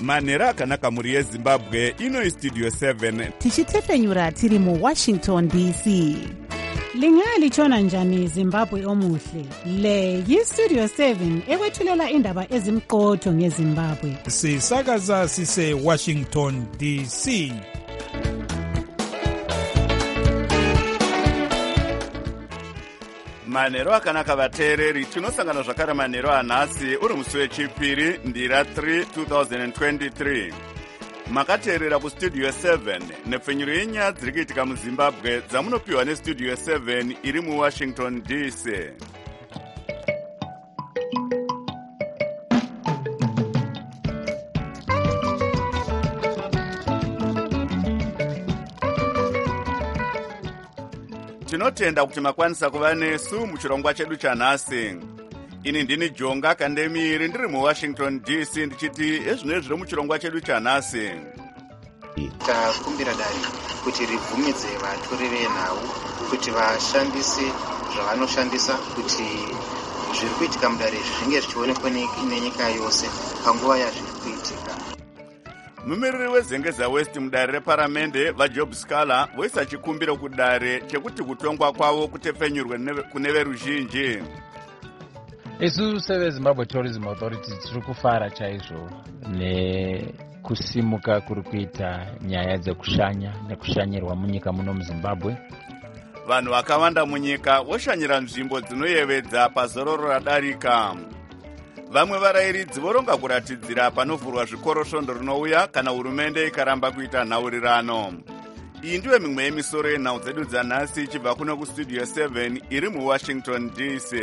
manhero akanaka mhuri yezimbabwe. Ino Studio 7 tichitefenyura tiri muWashington DC. Lingalitshona njani Zimbabwe omuhle? Le yiStudio 7 ekwethulela indaba ezimqotho ngeZimbabwe. Sisakaza sise Washington DC. manhero akanaka vateereri, tinosangana zvakare manhero anhasi uri musi wechipiri ndira 3 2023. makateerera kustudio 7 nepfenyuro yenyaya dziri kuitika muzimbabwe dzamunopiwa nestudio 7 iri muwashington DC. tinotenda kuti makwanisa kuva nesu muchirongwa chedu chanhasi. Ini ndini Jonga Kandemiri ndiri muWashington DC ndichiti ezvino zviri muchirongwa chedu chanhasi. Takumbira dare kuti ribvumidze vatori venhau kuti vashandise zvavanoshandisa kuti zviri kuitika mudare zvinge zvichionekwa nenyika yose panguva yazviri kuitika. Mumiriri weZengeza West mudare reparamende vaJob Scala voisa chikumbiro kudare chekuti kutongwa kwavo kutefenyurwe kune veruzhinji. Isu seveZimbabwe Tourism Authority tiri kufara chaizvo nekusimuka kuri kuita nyaya dzekushanya nekushanyirwa munyika muno muZimbabwe. Vanhu vakawanda munyika voshanyira nzvimbo dzinoyevedza pazororo radarika. Vamwe varayiridzi voronga kuratidzira panovhurwa zvikoro svondo rinouya kana hurumende ikaramba kuita nhaurirano. Iyi ndiyo mimwe yemisoro yenhau dzedu dzanhasi ichibva kuno kustudio 7 iri muWashington DC.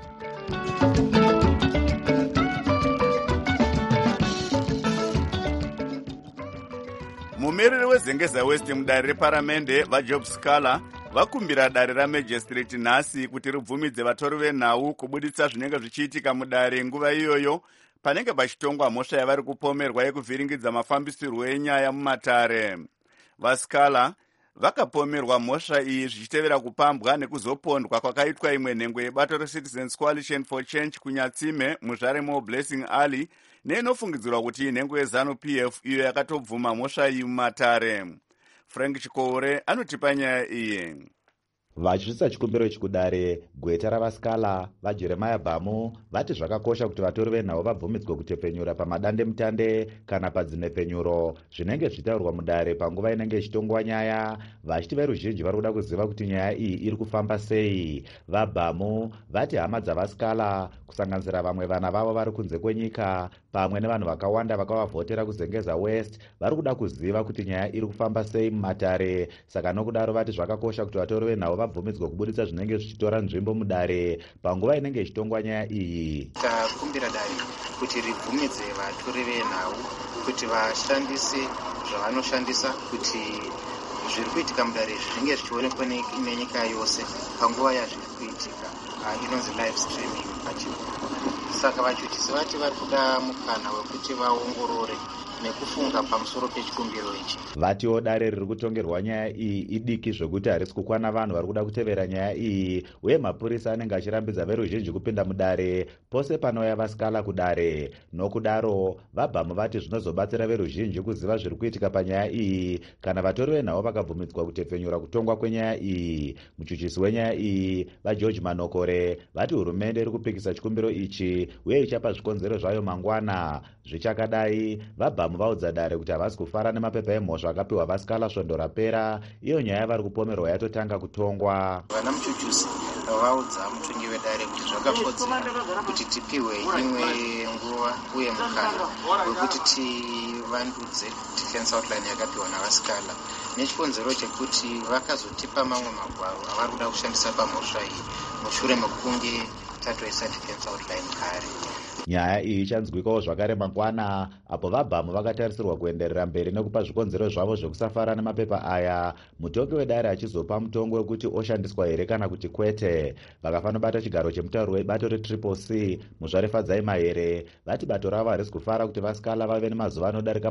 mumiriri weZengeza West mudare reparamende vaJob Scala vakumbira dare raMagistrate nhasi kuti ribvumidze vatori venhau kubuditsa zvinenge zvichiitika mudare nguva iyoyo panenge pachitongwa mhosva yavari kupomerwa yekuvhiringidza mafambisirwo enyaya mumatare. vaScala vakapomerwa mhosva iyi zvichitevera kupambwa nekuzopondwa kwakaitwa imwe nhengo yebato reCitizens Coalition for Change kunyatsime muzvaremo Blessing Ali neinofungidzirwa kuti inhengo yeZanu-PF iyo yakatobvuma mhosva iyi mumatare. Frank Chikore anotipa nyaya iyi. Vachisvitsa chikumbiro chikudare, gweta ravaScala vaJeremiah Bhamu vati zvakakosha kuti vatori venhau vabvumidzwe kutepfenyura pamadande mutande kana padzinepenyuro zvinenge zvichitaurwa mudare panguva inenge ichitongwa nyaya, vachiti veruzhinji vari kuda kuziva kuti nyaya iyi iri kufamba sei. VaBhamu vati hama dzavaScala kusanganisira vamwe vana vavo vari kunze kwenyika pamwe nevanhu vakawanda vakavavhotera kuZengeza West vari kuda kuziva kuti nyaya iri kufamba sei mumatare. Saka nokudaro vati zvakakosha kuti vatori venhau vabvumidzwe kubuditsa zvinenge zvichitora nzvimbo mudare panguva inenge ichitongwa nyaya iyi. Takumbira dare kuti ribvumidze vatori venhau kuti vashandise zvavanoshandisa kuti zviri kuitika mudare zvinge zvichionekwa nenyika yose panguva yazviri kuitika, inonzi live streaming pachirungu. Saka vachutisi vati vari kuda mukana wekuti vaongorore nekufunga pamusoro pechikumbiro ichi. Vatiwo dare riri kutongerwa nyaya iyi idiki zvokuti harisi kukwana vanhu vari kuda kutevera nyaya iyi, uye mapurisa anenge achirambidza veruzhinji kupinda mudare pose panouya vaScala kudare. Nokudaro vaBhamu vati zvinozobatsira veruzhinji kuziva zviri kuitika panyaya iyi kana vatori venhau vakabvumidzwa kutepfenyura kutongwa kwenyaya iyi. Muchuchisi wenyaya iyi vaGeorge Manokore vati hurumende iri kupikisa chikumbiro ichi uye ichapa zvikonzero zvayo mangwana. Zvichakadai vaBhamu vaudza dare kuti havasi kufara nemapepa emhosva akapiwa vaScala svondo rapera, iyo nyaya vari kupomerwa yatotanga kutongwa. Vana muchuchisi vaudza mutongi wedare kuti zvakakodzera kuti tipiwe imwe nguva uye mukana wekuti tivandudze defense outline yakapiwa navaScala nechikonzero chekuti vakazotipa mamwe magwaro avari kuda kushandisa pamhosva iyi mushure mekunge tatoisa defense outline kare. Nyaya iyi ichanzwikawo zvakare mangwana apo vaBhamu vakatarisirwa kuenderera mberi nekupa zvikonzero zvavo zvekusafara nemapepa aya, mutongi wedare achizopa mutongo wekuti oshandiswa here kana kuti kwete. Vakafanobata chigaro chemutauro webato reCCC muzvarefadzai mahere vati bato ravo harisi kufara kuti vaScala vave nemazuva anodarika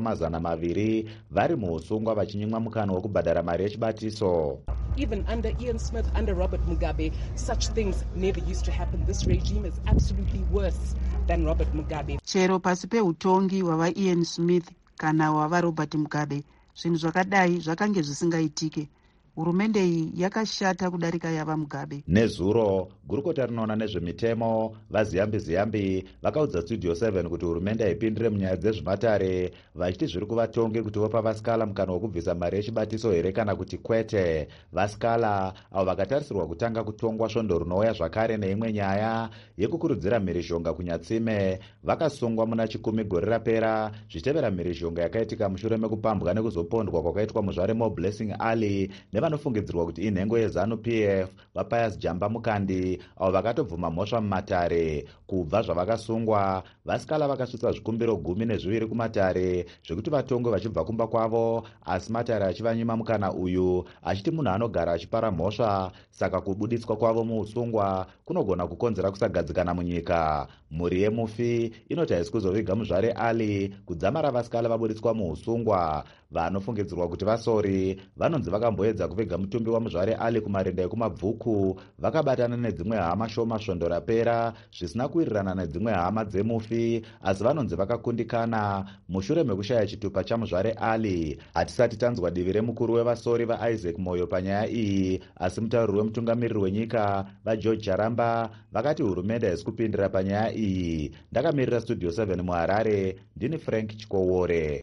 200 vari muusungwa vachinyimwa mukana wekubhadhara mari yechibatiso. Even under Ian Smith, under Robert Mugabe, such things never used to happen. This regime is absolutely worse than Robert Mugabe. Chero pasi peutongi hwava Ian Smith kana wava Robert Mugabe. Zvinhu zvakadai zvakange zvisingaitike. Hurumende iyi yakashata kudarika yava Mugabe. Nezuro gurukota rinoona nezvemitemo vaziyambi vakaudza Studio 7 kuti hurumende haipindire munyaya dzezvimatare, vachiti zviri kuvatonge kuti vopa vasikala mukana wokubvisa mari yechibatiso here kana kuti kwete. Vasikala avo vakatarisirwa kutanga kutongwa svondo rinouya zvakare neimwe nyaya yekukurudzira mhirizhonga kunyatsime vakasungwa muna chikumi gore rapera zvichitevera mhirizhonga yakaitika mushure mekupambwa nekuzopondwa kwakaitwa muzvare Mo Blessing Ali nevanofungidzirwa kuti inhengo yeZanu PF vaPius Jamba Mukandi avo vakatobvuma mhosva mumatare. Kubva zvavakasungwa, vasikala vakasvitsa zvikumbiro 12 kumatare zvekuti vatongwe vachibva kumba kwavo, asi matare achivanyima mukana uyu achiti munhu anogara achipara mhosva, saka kubuditswa kwavo muusungwa kunogona kukonzera kusagadzikana munyika. Mhuri yemufi inoti haisi kuzoviga muzvare Ali kudzamara vasikala vabuditswa muusungwa. Vanofungidzirwa kuti vasori vanonzi vakamboedza kuviga mutumbi wamuzvare Ali kumarinda ekumabvuku vakabatana nedzimwe hama shoma svondo rapera zvisina kuwirirana nedzimwe hama dzemufi, asi vanonzi vakakundikana mushure mekushaya chitupa chamuzvare Ali. Hatisati tanzwa divi remukuru wevasori vaIsaac Moyo panyaya iyi, asi mutauriri wemutungamiriri wenyika vaGeorge Charamba vakati hurumende haisi kupindira panyaya iyi. Ndakamirira Studio 7 muHarare, ndini Frank Chikowore.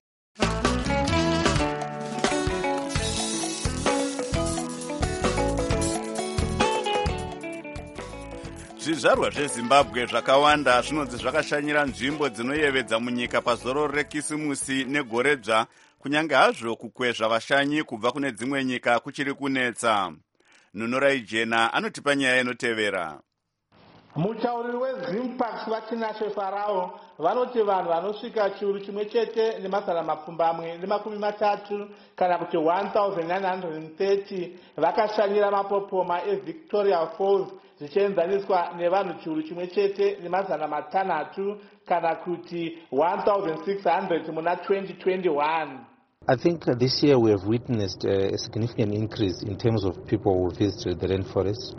Zvizvarwa zveZimbabwe zvakawanda zvinonzi zvakashanyira nzvimbo dzinoyevedza munyika pazororo rekisimusi negoredzva, kunyange hazvo kukwezva vashanyi kubva kune dzimwe nyika kuchiri kunetsa. Nunorai Jena anotipa nyaya inotevera. Mutauriri weZimparks vaTinashe Farao vanoti vanhu vanosvika chiuru chimwe chete nemazana mapfumbamwe nemakumi matatu kana kuti 1930 vakashanyira mapopoma eVictoria Falls zvichienzaniswa nevanhu chiuru chimwe chete nemazana matanhatu kana kuti 1600 muna 2021. I think this year we have witnessed a significant increase in terms of people who visited the rainforest.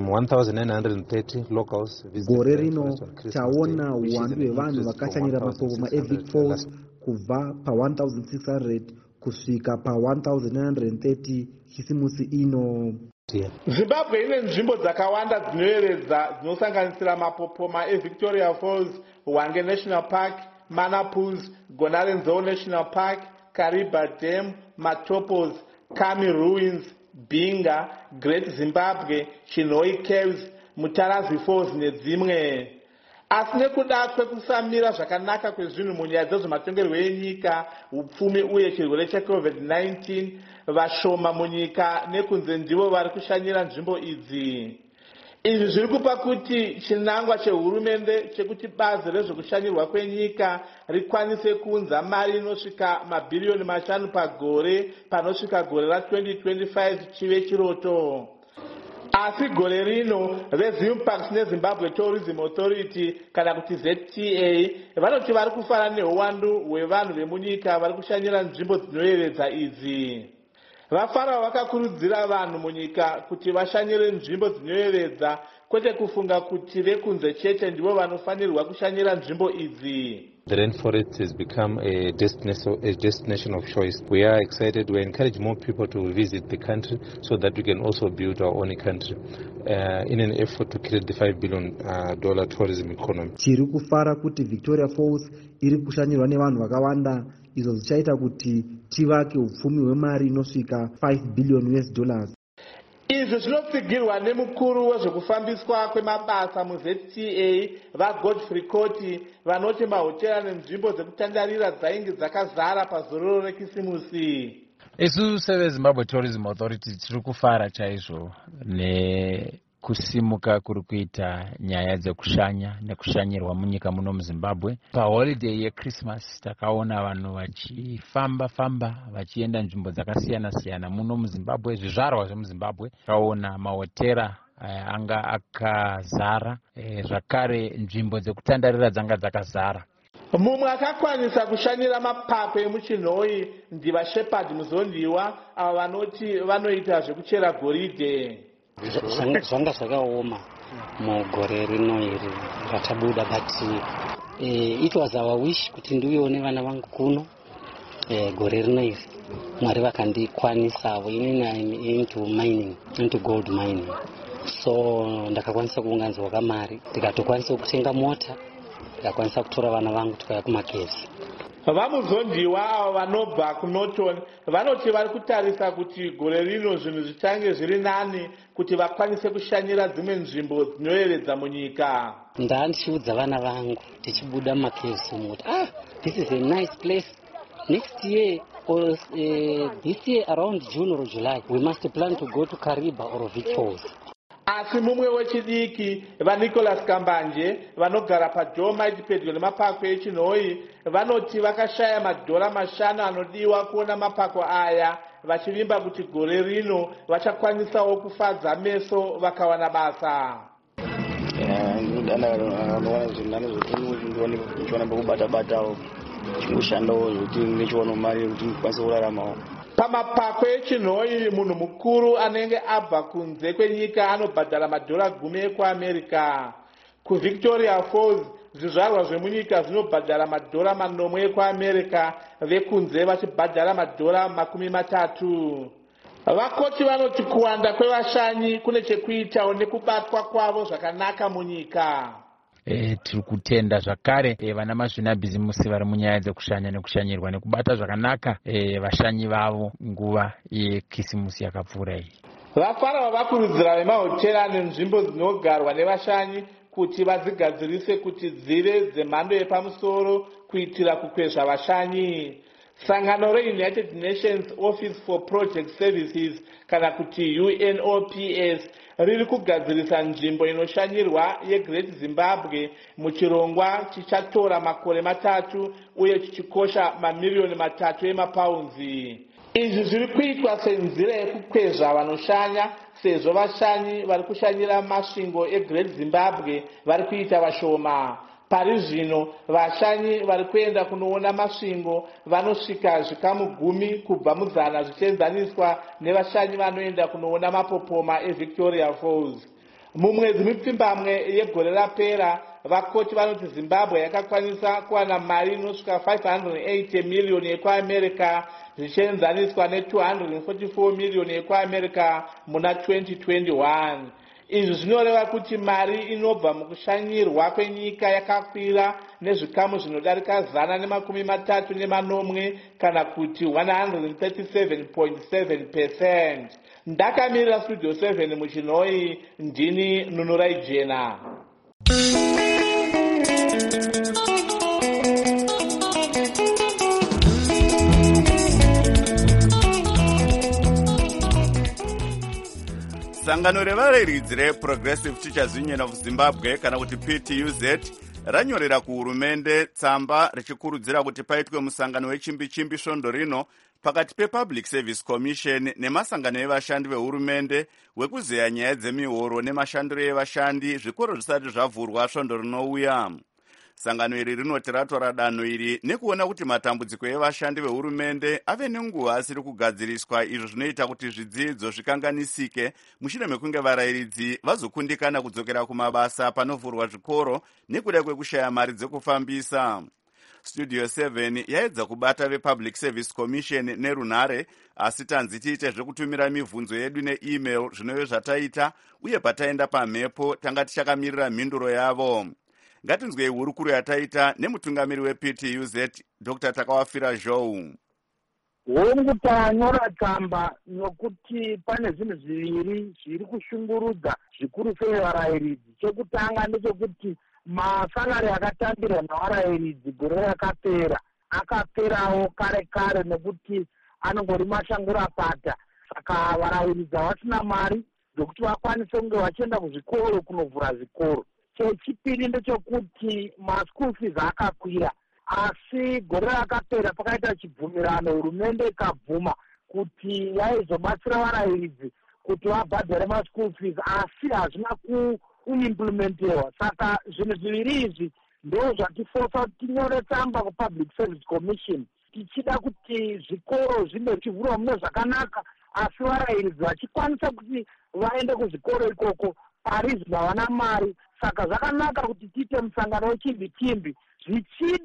1,930 locals visited. Gore rino taona uwandu hwevanhu vakashanyira mapopoma eVic Falls kubva pa1600 kusvika pa1930 chisimusi ino. Zimbabwe ine nzvimbo dzakawanda dzinoyevedza dzinosanganisira mapopoma eVictoria Falls, Hwange National Park, Manapus, Gonarenzou National Park, Kariba Dam, Matopos, Kami Ruins, Binga, Great Zimbabwe, Chinoi Caves, Mutarazi Falls nedzimwe. Asi nekuda kwekusamira zvakanaka kwezvinhu munyaya dzezvematongerwo enyika, upfumi uye chirwere cheCovid-19, vashoma munyika nekunze ndivo vari kushanyira nzvimbo idzi. Izvi zviri kupa kuti chinangwa chehurumende chekuti bazi rezvekushanyirwa kwenyika rikwanise kuunza mari inosvika mabhiriyoni 5 pagore panosvika gore ra2025 chive chiroto. Asi gore rino veZimparks neZimbabwe Tourism Authority kana kuti ZTA vanoti vari kufara neuwandu hwevanhu vemunyika vari kushanyira nzvimbo dzinoyevedza idzi. Vafarao vakakurudzira vanhu munyika kuti vashanyire nzvimbo dzinoyevedza, kwete kufunga kuti vekunze chete ndivo vanofanirwa kushanyira nzvimbo idzi. The rainforest has become a destination of choice. We are excited. We encourage more people to visit the country so that we can also build our own country in an effort to create the $5 billion tourism economy. Tiri kufara kuti Victoria Falls iri kushanyirwa nevanhu vakawanda, izvo zvichaita kuti tivake upfumi hwemari inosvika $5 billion. Izvi zvinotsigirwa nemukuru wezvekufambiswa kwemabasa muZTA vaGodfrey Koti vanoti mahotera nenzvimbo dzekutandarira dzainge dzakazara pazororo rekisimusi. Isu seveZimbabwe Tourism Authority tiri kufara chaizvo nekusimuka kuri kuita nyaya dzekushanya nekushanyirwa munyika muno muZimbabwe. Paholiday yeChristmas takaona vanhu vachifamba vachienda nzvimbo dzakasiyana-siyana muno muZimbabwe, zvizvarwa zvemuZimbabwe. Takaona mahotera anga akazara, zvakare nzvimbo dzekutandarira dzanga dzakazara. Mumwe akakwanisa kushanyira mapapu emuchinhoi ndivaShepherd Muzondiwa avo vanoti vanoita zvekuchera goridhe. Zvanga zvakaoma mugore rino iri ratabuda, but it was our wish kuti ndiuyewo nevana vangu kuno gore rino iri Mwari vakandikwanisawo. Inini into mining, into gold mining. So ndakakwanisa kuunganidzwa kamari ndikatokwanisa kutenga mota, ndikakwanisa kutora vana vangu tikauya kumakevsi. Vamuzondiwa avo vanobva kuNorton vanoti vari kutarisa kuti gore rino zvinhu zvichange zviri nani kuti vakwanise kushanyira dzimwe nzvimbo dzinoyevedza munyika. Ndichiudza vana vangu tichibuda mumakevsi moti this is a nice place. Next year or this year around June or July we must plan to go to Kariba or Vic Falls. Asi mumwe wechidiki vaNicholas Kambanje vanogara paDolomite pedyo nemapako eChinhoyi vanoti vakashaya madhora mashanu anodiwa kuona mapako aya, vachivimba kuti gore rino vachakwanisawo kufadza meso vakawana basa. Ndinoona zvinhu zvotiona pokubata-batawo chingoshandawo zvoti nechiwana mari yekuti ndikwanise kuraramawo. Pamapako eChinhoyi munhu mukuru anenge abva kunze kwenyika anobhadhara madhora 10 ekuAmerica. KuVictoria Falls zvizvarwa zvemunyika zvinobhadhara madhora 9 ekuAmerica, vekunze vachibhadhara madhora 30. Vakoti vanoti kuwanda kwevashanyi kune chekuitawo nekubatwa kwavo zvakanaka munyika. Tiri kutenda zvakare vana mazvinabhizimusi vari munyaya dzekushanya nekushanyirwa nekubata zvakanaka vashanyi vavo nguva yekisimusi yakapfuura iyi. Vafara vakurudzira vemahotera ane nzvimbo dzinogarwa nevashanyi kuti vadzigadzirise kuti dzive dzemhando yepamusoro kuitira kukwezva vashanyi. Sangano reUnited Nations Office for Project Services kana kuti UNOPS riri kugadzirisa nzvimbo inoshanyirwa yeGreat Zimbabwe muchirongwa chichatora makore 3 uye chichikosha mamiliyoni 3 emapaunzi. Izvi zviri kuitwa senzira yekukwezva vanoshanya sezvo vashanyi vari kushanyira masvingo eGreat Zimbabwe vari kuita vashoma. Pari zvino vashanyi vari kuenda kunoona masvingo vanosvika zvikamu 10 kubva mu100 zvichienzaniswa nevashanyi vanoenda kunoona mapopoma eVictoria Falls. Mumwedzi mipfumbamwe yegore rapera vakoti vanoti Zimbabwe yakakwanisa kuwana mari inosvika 580 miliyoni ekuAmerica zvichienzaniswa ne244 miliyoni ekuAmerica muna 2021. Izvi zvinoreva kuti mari inobva mukushanyirwa kwenyika yakakwira nezvikamu zvinodarika 138 kana kuti 137.7%. Ndakamirira Studio 7 muChinhoyi, ndini Nunurai Jena. Sangano revareridzi reProgressive Teachers Union of Zimbabwe kana kuti PTUZ ranyorera kuhurumende tsamba richikurudzira kuti paitwe musangano wechimbi-chimbi svondo rino pakati pePublic Service Commission nemasangano evashandi vehurumende wekuzeya nyaya dzemihoro nemashandiro evashandi zvikoro zvisati zvavhurwa svondo rinouya. Sangano iri rinoti ratora danho iri nekuona kuti matambudziko evashandi vehurumende ave nenguva asiri kugadziriswa, izvo zvinoita kuti zvidzidzo zvikanganisike mushure mekunge varayiridzi vazokundikana kudzokera kumabasa panovhurwa zvikoro nekuda kwekushaya mari dzekufambisa. Studio 7 yaedza kubata vePublic Service Commission nerunhare, asi tanzi tiite zvekutumira mibvunzo yedu neemail zvinove zvataita, uye pataenda pamhepo tanga tichakamirira mhinduro yavo. Ngatinzwei hurukuro yataita nemutungamiri wePTUZ Dr. Takawafira Zhou. Hongu tanyora tsamba nokuti pane zvinhu zviviri zviri kushungurudza zvikuru sei varayiridzi. Chekutanga ndechekuti masalari akatambirwa navarayiridzi gore rakapera akaperawo kare nekuti anongori mashangura pata. Saka varayiridzi havasina mari dzokuti vakwanise kunge vachienda kuzvikoro kunovhura zvikoro. Chechipiri ndechekuti maschool fees akakwira, asi gore rakapera pakaita chibvumirano, hurumende ikabvuma kuti yaizobatsira varayiridzi kuti vabhadhare maschool fees, asi hazvina kuimplementewa. Saka zvinhu zviviri izvi ndo zvatifosa kuti tinyore tsamba kuPublic Service Commission tichida kuti zvikoro zvinge zvichivhurwa mune zvakanaka, asi varayiridzi vachikwanisa kuti vaende kuzvikoro ikoko. Parizvi havana mari, saka zvakanaka kuti tiite musangano wechimbi-chimbi zvichida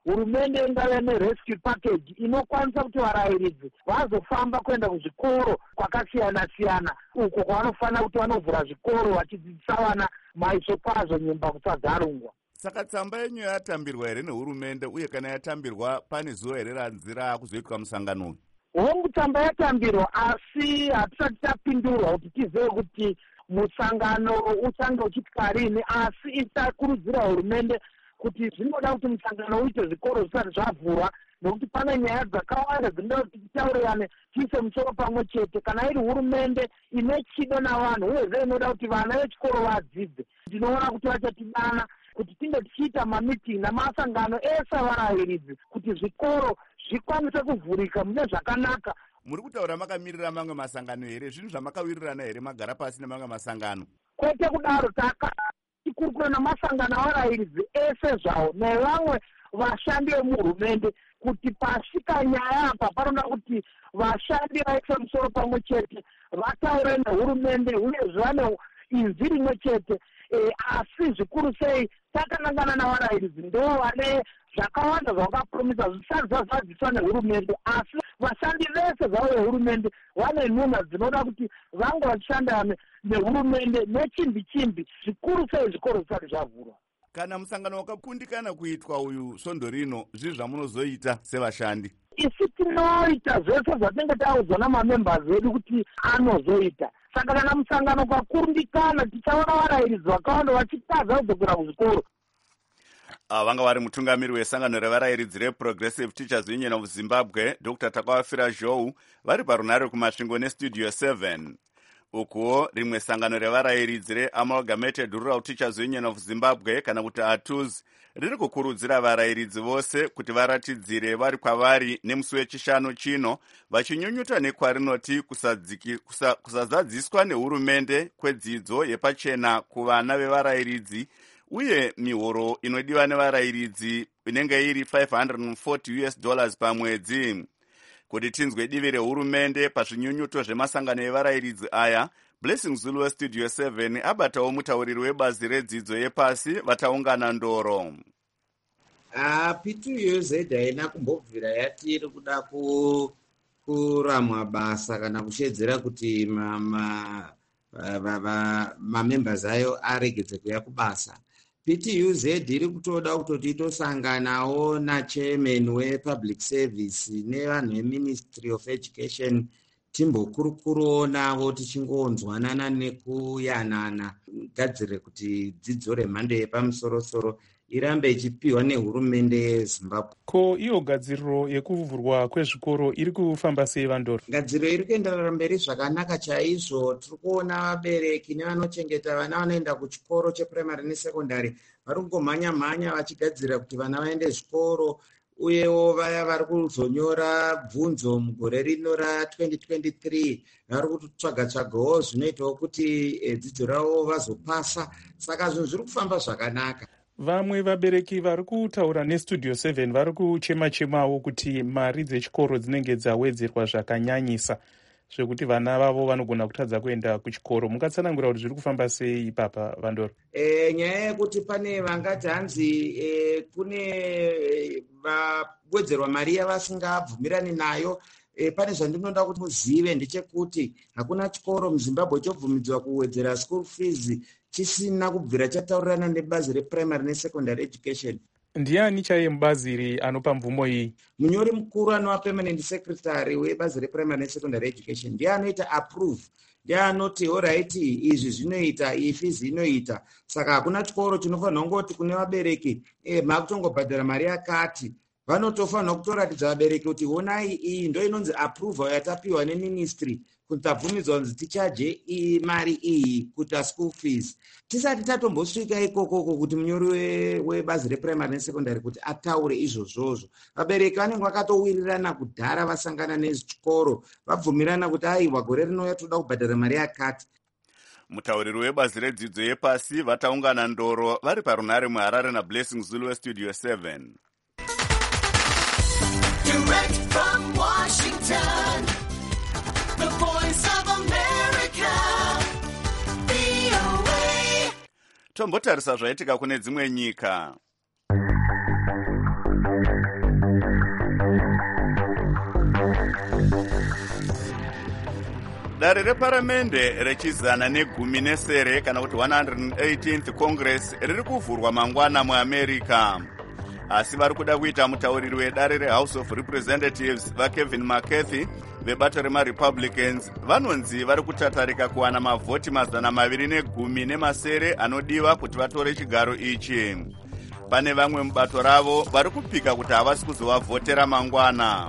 hurumende ingave nerescue package inokwanisa kuti varayiridzi vazofamba kuenda kuzvikoro kwakasiyana-siyana uko kwavanofanira kuti vanovhura zvikoro vachidzidzisa vana maiso kwazvo nyumba kusagarungwa. Saka tsamba yenyu yatambirwa here nehurumende, uye kana yatambirwa pane zuva here ranzira kuzoitwa musangano? Hongu tsamba yatambirwa, asi hatisati tapindurwa kuti tizive kuti musangano uchange uchitwa rini, asi itakurudzira hurumende kuti zvinoda kuti musangano uite zvikoro zvisati zvavhurwa, nokuti pane nyaya dzakawanda dzinoda kuti titaurirane tiise musoro pamwe chete. Kana iri hurumende ine chido navanhu uyezve inoda kuti vana vechikoro vadzidze, ndinoona kuti vachatidana kuti tinge tichiita mamiting namasangano ese avarayiridzi kuti zvikoro zvikwanise kuvhurika mune zvakanaka. Muri kutaura makamirira mamwe masangano here? Zvinhu zvamakawirirana here magara pasi nemamwe masangano? Kwete kudaro, takakurukura namasangano avarayiridzi ese zvawo nevamwe vashandi vemuhurumende kuti pasvika nyaya apa panoda kuti vashandi vaise musoro pamwe chete vataure nehurumende uyezve vane inzwi rimwe chete. Asi zvikuru sei takanangana navarayiridzi ndo vane zvakawanda zvavakapromisa zvisati zvazadziswa nehurumende, asi vashandi vese zvavo vehurumende vane nhunha dzinoda kuti vange vachishanda nehurumende nechimbi-chimbi, zvikuru sei zvikoro zvisati zvavhurwa. Kana musangano wakakundikana kuitwa uyu svondo rino, zvii zvamunozoita sevashandi? Isi tinoita zvese zvatinenge taudzwa namamembers edu kuti anozoita. Saka kana musangano kwakundikana tichaona varayiridzi vakawanda vachitaza kudzokera kuzvikoro. Vanga vari mutungamiri wesangano revarayiridzi reProgressive Teachers Union of Zimbabwe, Dr. Takawafira Zhou, vari parunare kumasvingo neStudio 7. Ukuwo rimwe sangano revarayiridzi reAmalgamated Rural Teachers Union of Zimbabwe kana kuti ATUZ riri kukurudzira varayiridzi vose kuti varatidzire vari kwavari nemusi wechishanu chino, vachinyunyuta nekwarinoti kusazadziswa nehurumende kwedzidzo yepachena kuvana vevarayiridzi, uye mihoro inodiwa nevarayiridzi inenge iri $540 pamwedzi. Kuti tinzwe divi rehurumende pazvinyunyuto zvemasangano evarayiridzi aya, Blessing Zulu weStudio 7 abatawo mutauriri webazi redzidzo yepasi vataungana ndoro. PTUZ haina kumbobvira yati iri kuda kuramwa basa kana kushedzera kuti mamembers ayo aregedze kuya kubasa. PTUZ iri kutoda kutoti itosanganawo nachairman wepublic service nevanhu veministry of education timbokurukuronawo tichingonzwanana nekuyanana gadzire kuti dzidzo remhando yepamusorosoro irambe ichipiwa nehurumende yeZimbabwe. Ko iyo gadziriro yekuvhurwa kwezvikoro iri kufamba sei vandoro? Gadziriro iri kuenderera mberi zvakanaka chaizvo. Tiri kuona vabereki nevanochengeta vana vanoenda kuchikoro cheprimary nesekondari vari kungomhanya-mhanya vachigadzira kuti vana vaende zvikoro, uyewo vaya vari kuzonyora bvunzo mugore rino ra2023 vari kutsvaga-tsvagawo zvinoitawo kuti dzidzo ravo vazopasa. Saka zvinhu zviri kufamba zvakanaka. Vamwe vabereki vari kutaura neStudio 7 vari kuchema-chemawo kuti mari dzechikoro dzinenge dzawedzerwa zvakanyanyisa zvekuti vana vavo vanogona kutadza kuenda kuchikoro. Mungatsanangura kuti zviri kufamba sei ipapa vandoro? Nyaya yekuti pane vangati hanzi kune vawedzerwa mari yavasingabvumirani nayo. Pane zvandinoda kuti muzive ndechekuti hakuna chikoro muZimbabwe chobvumidzwa kuwedzera school fees chisina kubvira chataurirana nebazi reprimary nesecondary education. Ndiani chaiye mubazi iri anopa mvumo iyi? Munyori mukuru anova permanent secretary webazi reprimary nesecondary education ndiye anoita approve, ndiye anoti alright izvi zvinoita, iyi fees inoita. Saka hakuna chikoro chinofanira kungoti kune vabereki makutongobhadhara mari yakati. Vanotofanira kutoratidza vabereki kuti honai iyi ndo inonzi approval yatapiwa neministry kuti tabvumidzwa kunzi tichaje iyi mari iyi kuita school fees. Tisati tatombosvika ikokoko kuti munyori webazi reprimary nesecondary kuti ataure izvozvozvo. Vabereki vanenge vakatowirirana kudhara vasangana nezvichikoro vabvumirana kuti aiwa gore rinouya toda kubhadhara mari yakati. Mutauriri webazi redzidzo yepasi vataungana ndoro vari parunare muHarare naBlessing Zulu weStudio 7. Direct from Washington, the voice of America, VOA. Tombotarisa zvaitika kune dzimwe nyika. Dare reparamende rechizana negumi nesere kana kuti 118th Congress riri kuvhurwa mangwana muAmerica. Asi vari kuda kuita mutauriri wedare reHouse of Representatives vaKevin McCarthy vebato remaRepublicans vanonzi vari kutatarika kuwana mavhoti 210 anodiwa kuti vatore chigaro ichi. Pane vamwe mubato ravo vari kupika kuti havasi kuzovavhotera mangwana.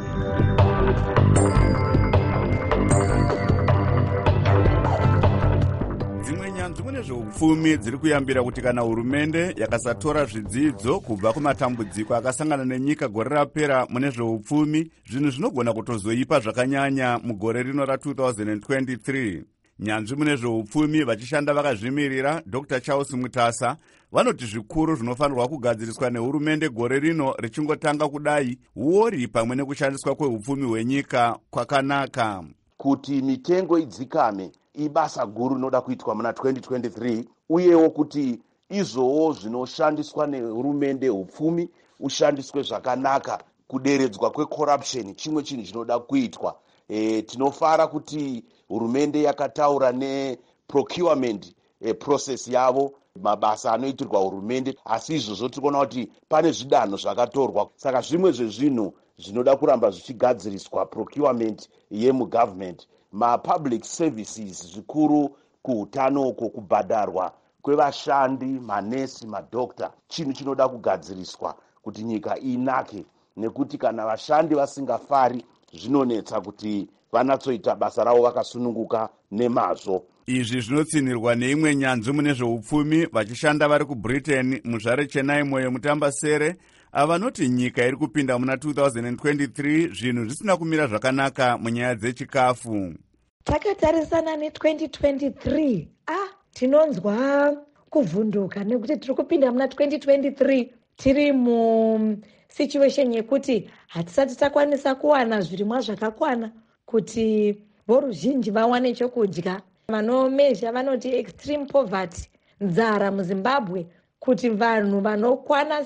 Dzimwe zveupfumi dziri kuyambira kuti kana hurumende yakasatora zvidzidzo kubva kumatambudziko akasangana nenyika gore rapera mune zveupfumi, zvinhu zvinogona kutozoipa zvakanyanya mugore rino ra2023. Nyanzvi mune zveupfumi vachishanda vakazvimirira Dr. Charles Mutasa vanoti zvikuru zvinofanirwa kugadziriswa nehurumende gore rino richingotanga kudai uori pamwe nekushandiswa kweupfumi hwenyika kwakanaka. Kuti mitengo idzikame ibasa guru rinoda kuitwa muna 2023, uyewo kuti izvowo zvinoshandiswa nehurumende upfumi ushandiswe zvakanaka. Kuderedzwa kwecorruption chimwe chinhu chinoda kuitwa. Tinofara kuti hurumende yakataura neprocurement process yavo, mabasa anoitirwa hurumende, asi izvozvo tikuona kuti pane zvidanho zvakatorwa. Saka zvimwe zvezvinhu zvinoda kuramba zvichigadziriswa procurement yemugovernment. Ma-public services zvikuru kuhutano uko, kubhadharwa kwevashandi, manesi, madokta, chinhu chinoda kugadziriswa kuti nyika inake, nekuti kana vashandi vasingafari zvinonetsa kuti vanatsoita basa ravo vakasununguka nemazvo. Izvi zvinotsinirwa neimwe nyanzvi mune zveupfumi vachishanda vari kuBritain, muzvare Chennai Moyo Mutambasere, avanoti nyika iri kupinda muna 2023 zvinhu zvisina kumira zvakanaka munyaya dzechikafu. Takatarisana ne2023 tinonzwa kuvhunduka nekuti tiri kupinda muna 2023 tiri musituation yekuti hatisati takwanisa kuwana zvirimwa zvakakwana kuti voruzhinji vawane chokudya. Vanomezha vanoti extreme poverty, nzara muZimbabwe, kuti vanhu vanokwana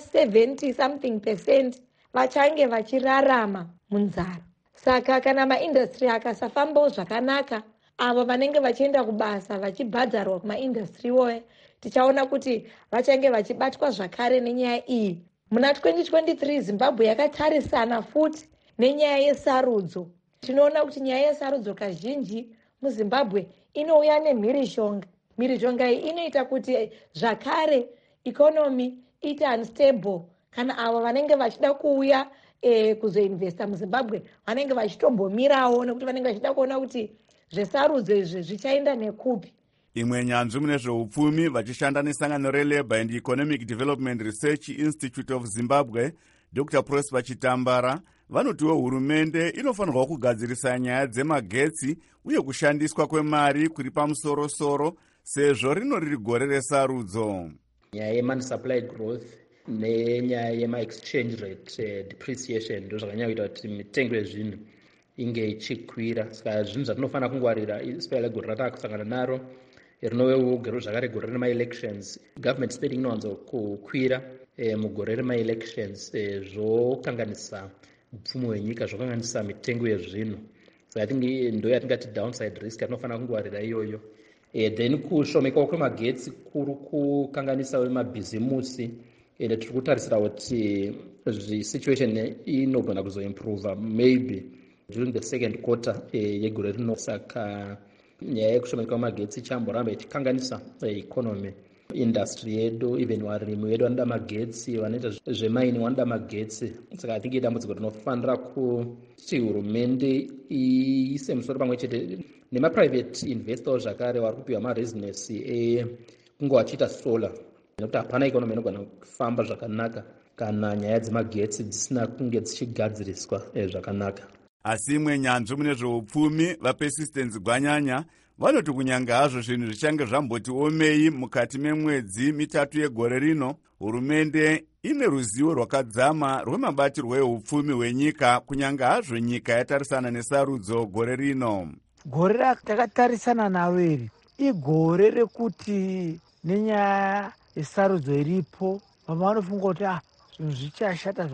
70% vachange vachirarama munzara. Saka kana maindustry akasafambawo zvakanaka, avo vanenge vachienda kubasa vachibhadharwa kumaindustry woye, tichaona kuti vachange vachibatwa zvakare nenyaya iyi. Muna 2023 Zimbabwe yakatarisana futi nenyaya yesarudzo. Tinoona kuti nyaya yesarudzo kazhinji muZimbabwe inouya nemhirishonga. Mhirishonga iyi inoita kuti zvakare economy ite unstable kana avo vanenge vachida kuuya kuzoinvesta muZimbabwe vanenge vachitombomirawo nekuti vanenge vachida kuona kuti zvesarudzo izvi zvichaenda nekupi. Imwe nyanzvi mune zveupfumi vachishanda nesangano reLabour and Economic Development Research Institute of Zimbabwe, Dr. Prosper Chitambara, vanotiwo hurumende inofanirwa kugadzirisa nyaya dzemagetsi uye kushandiswa kwemari kuri pamusoro-soro sezvo rino riri gore resarudzo. Nyaya yemoney supply growth nenyaya yema-exchange rate depreciation ndo zvakanyanya kuita kuti mitengo yezvinhu inge ichikwira. Saka zvinhu zvatinofanira kungwarira isipera gore ratakusangana naro rinogero zvakare gore rema-elections. Government spending inowanzo kukwira mugore rema-elections zvokanganisa upfumi hwenyika, zvokanganisa mitengo yezvinhu. Saka ndo yatingati downside risk yatinofanira kungwarira iyoyo. Then kushomekawo kwemagetsi kuri kukanganisa wemabhizimusi. Tiri kutarisira kuti situation inogona kuzoimprove maybe during the second quarter yegore rino. Saka nyaya yekushomeka kwemagetsi ichamboramba ichikanganisa economy. Industry yedu, even varimi vedu vanoda magetsi, vanoita zvemaini vanoda magetsi. Saka atingi dambudziko rinofanira kuti hurumende iise musoro pamwe chete nemaprivate investors zvakare vari kupiwa marezinesi kunge vachiita solar, nekuti hapana ikonomi inogona kufamba zvakanaka kana nyaya dzemagetsi dzisina kunge dzichigadziriswa zvakanaka. Asi imwe nyanzvi mune zveupfumi vaPersistence Gwanyanya vanoti kunyanga hazvo zvinhu zvichange zvamboti omei mukati memwedzi mitatu yegore rino, hurumende ine ruzivo rwakadzama rwemabatirwo eupfumi hwenyika kunyanga hazvo nyika yatarisana nesarudzo gore rino. Gore ratakatarisa naro iri igore rekuti nenyaya yesarudzo iripo vamwe vanofunga kuti zvinhu zvichashata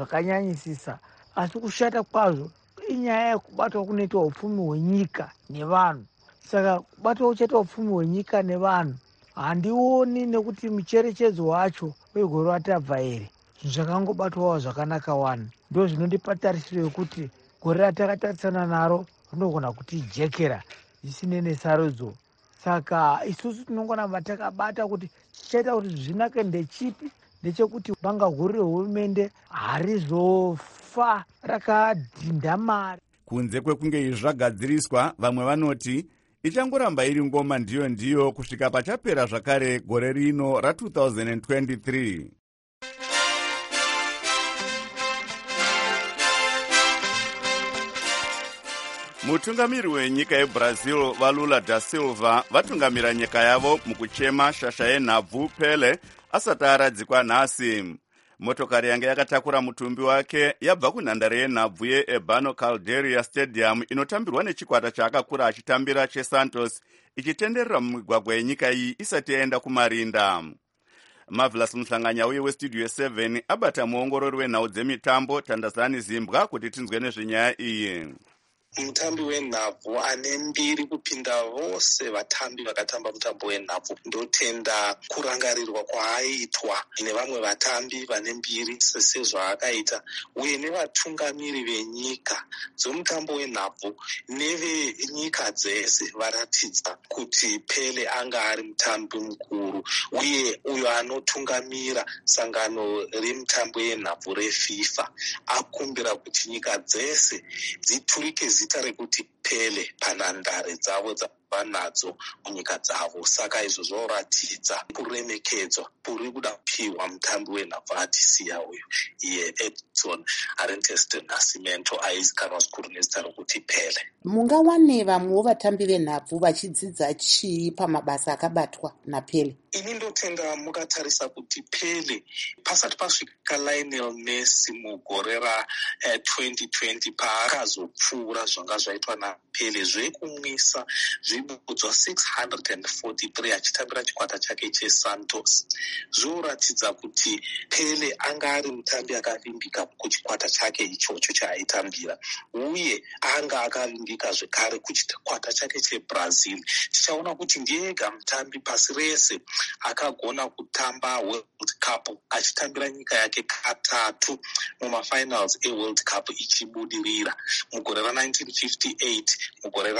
zvakanyanyisisa, asi kushata kwazvo inyaya yekubatwa kunoitwa upfumi hwenyika nevanhu. saka kubatawo uchaita upfumi hwenyika nevanhu handioni, nekuti mucherechedzo wacho wegore ratabva here zvinhu zvakangobatwawo zvakanaka wani. Ndo zvinondipa tarisiro yekuti gore ratakatarisana naro rinogona kutijekera zvisine nesarudzo. Saka isusu tinongoramba takabata kuti chichaita kuti zvinake ndechipi, ndechekuti banga guru rehurumende harizofa rakadhinda mari. Kunze kwekunge izvi zvagadziriswa, vamwe vanoti ichangoramba iri ngoma ndiyo kusvika pachapera zvakare gore rino ra2023. Mutungamiri wenyika yeBrazil vaLula da Silva vatungamira nyika yavo mukuchema shasha yenhabvu Pele asati aradzikwa nhasi. Motokari yange yakatakura mutumbi wake yabva kunhandare yenhabvu yeEbano Caldeira Stadium inotambirwa nechikwata chaakakura achitambira cheSantos ichitenderera mumigwagwa yenyika iyi isati yaenda kumarinda. Marvelous Muhlanganyauye westudio 7 abata muongorori wenhau dzemitambo Tandazani Zimbwa kuti tinzwe nezvenyaya iyi. Mutambi wenhabvu ane mbiri kupinda vose vatambi vakatamba mutambo wenhabvu ndotenda kurangarirwa kwaaitwa nevamwe vatambi vane mbiri sezvaakaita, uye nevatungamiri venyika dzomutambo wenhabvu nevenyika dzese varatidza kuti Pele anga ari mutambi mukuru, uye uyo anotungamira sangano remutambo yenhabvu reFIFA akumbira kuti nyika dzese dziturike zita rekuti Pele panhandare dzavo dzavanadzo munyika dzavo. Saka izvo zvoratidza kuremekedzwa kuri kuda kupiwa mutambi wenhabvu atisiya uyu iye Edson Arantes do Nascimento aizikanwa zvikuru nezita rokuti Pele. Mungawane vamwewo vatambi venhabvu vachidzidza chii pamabasa akabatwa naPele? Ini ndotenda mukatarisa kuti Pele pasati pasvika Lionel Messi mugore ra2020 paakazopfuura zvanga zvaitwa naPele zvekumwisa zvibudzwa 643 achitambira chikwata chake cheSantos, zvoratidza kuti Pele anga ari mutambi akavimbika kuchikwata chake ichocho chaaitambira, uye anga akavimbika zvekare kuchikwata chake cheBrazil. Tichaona kuti ndiyega mutambi pasi rese akagona kutamba World Cup achitambira nyika yake katatu mumafinals eWorld Cup ichibudirira mugore ra1958, mugore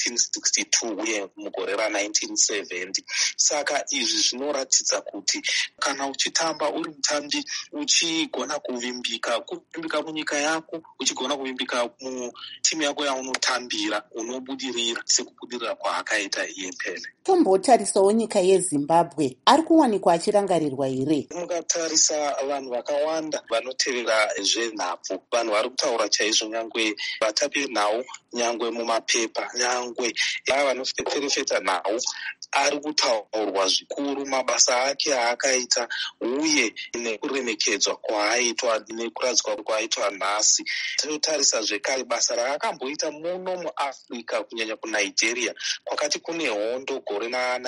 ra1962 uye mugore ra1970. Saka izvi zvinoratidza kuti kana uchitamba uri mutambi uchigona kuvimbika munyika yako, uchigona kuvimbika mutimu yako yaunotambira, unobudirira sekubudirira kwaakaita iye Pele. Tombotarisawo nyika yeZimbabwe, ari kuwanikwa achirangarirwa here? Mukatarisa vanhu vakawanda vanotevera zvenhabvu, vanhu vari kutaura chaizvo, nyangwe vatambi venhau, nyangwe mumapepa, nyangwe vanoferefeta nhau, ari kutaurwa zvikuru mabasa ake aakaita uye nekuremekedzwa kwaaitwa nekuradzwa kwaaitwa nhasi. Tinotarisa zvekare basa raakamboita muno muAfrica, kunyanya kuNigeria kwakati kune hondo gore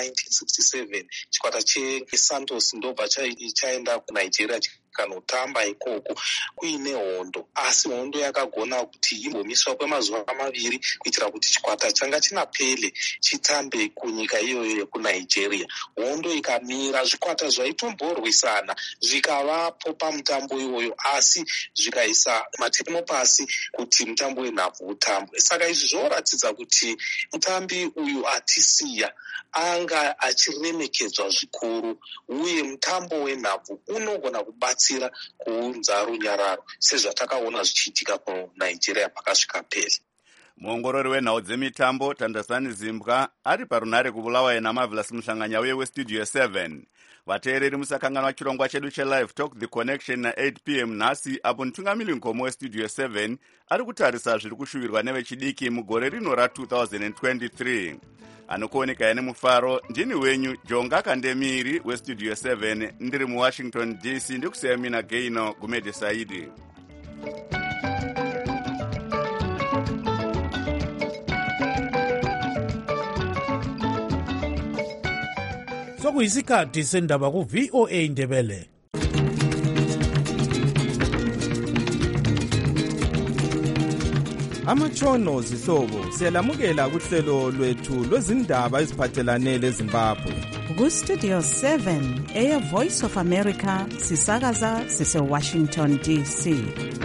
ra1967 chikwata cheSantos ndobva chaenda kuNigeria kanotamba ikoko kuine hondo, asi hondo yakagona kuti imbomiswa kwemazuva maviri kuitira kuti chikwata changa china Pele chitambe kunyika iyoyo yekuNigeria. Hondo ikamira, zvikwata zvaitomborwisana zvikavapo pamutambo iwoyo, asi zvikaisa matemo pasi kuti mutambo wenhabvu utambwe. Saka izvi zvoratidza kuti mutambi uyu atisiya anga achiremekedzwa zvikuru, uye mutambo wenhabvu unogona kubatsira kuunza runyararo sezvatakaona zvichiitika kuNigeria pakasvika Pele. Muongorori wenhau dzemitambo Tandazani Zimbwa ari parunhare kubulawayo naMarvelous Muhlanganyauye westudio 7. Vateereri musakanganwa chirongwa chedu chelive talk the connection na8 p.m. nhasi, apo mutungamiri mukoma westudio 7 ari kutarisa zviri kushuvirwa nevechidiki mugore rino ra2023. Anokuoneka nemufaro ndini wenyu Jonga Kandemiri westudio 7 ndiri muWashington DC, ndikusiya mina Gaino Gumede Saidi. Sokuyisikhathi sendaba ku-VOA Ndebele. amatshono zihlobo siyalamukela kuhlelo lwethu lwezindaba eziphathelane leZimbabwe. Kustudio 7 eyeVoice of America sisakaza sise-Washington DC.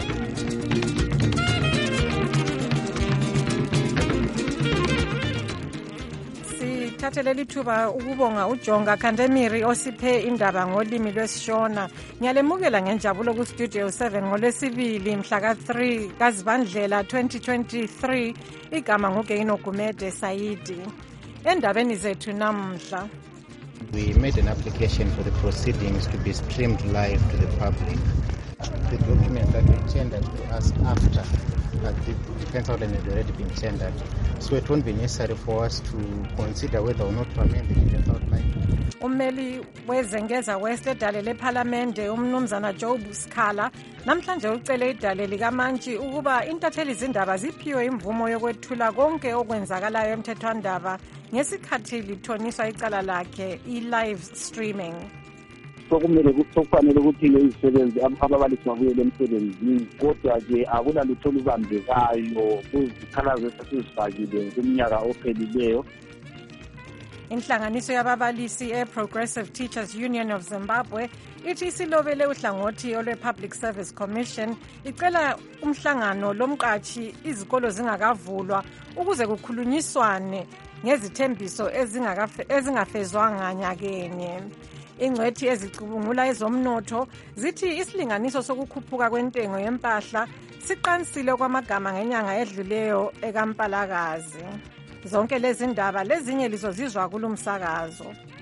Thathele lithuba ukubonga uJonga Khandemiri osiphe indaba ngolimi lwesiShona. Ngiyalemukela ngenjabulo kuStudio 7 ngolwesibili mhla ka-3 kaZibandlela 2023. Igama nguGeino Gumede Saidi. Endabeni zethu namhla. We made an application for the proceedings to be streamed live to the public. The documents that were tendered to us after the defense outline had already been tendered. So it won't be necessary for us to consider whether or not to amend the defense outline. Ummeli wezengeza West edale lePhalamende umnumzana Job Skhala namhlanje ucele idale likaMantshi ukuba intatheli izindaba ziphiwe imvumo yokwethula konke okwenzakalayo emthethwandaba ngesikhathi lithoniswa icala lakhe i-live streaming. Sokufanele ukuthi-ke izisebenzi ababalisi babuyele emsebenzini kodwa-ke akulalutho olubambekayo kuzikhalazo esesizifakile kumnyaka ophelileyo. Inhlanganiso yababalisi e-Progressive Teachers Union of Zimbabwe ithi isilobele uhlangothi olwe-Public Service Commission icela umhlangano lomqashi izikolo zingakavulwa ukuze kukhulunyiswane ngezithembiso ezingafezwanga nyakenye. Ingcwethi ezicubungula ezomnotho zithi isilinganiso sokukhuphuka kwentengo yempahla siqansile kwamagama ngenyanga edluleyo ekaMpalakazi. Zonke lezi ndaba lezinye lizozizwa kulumsakazo.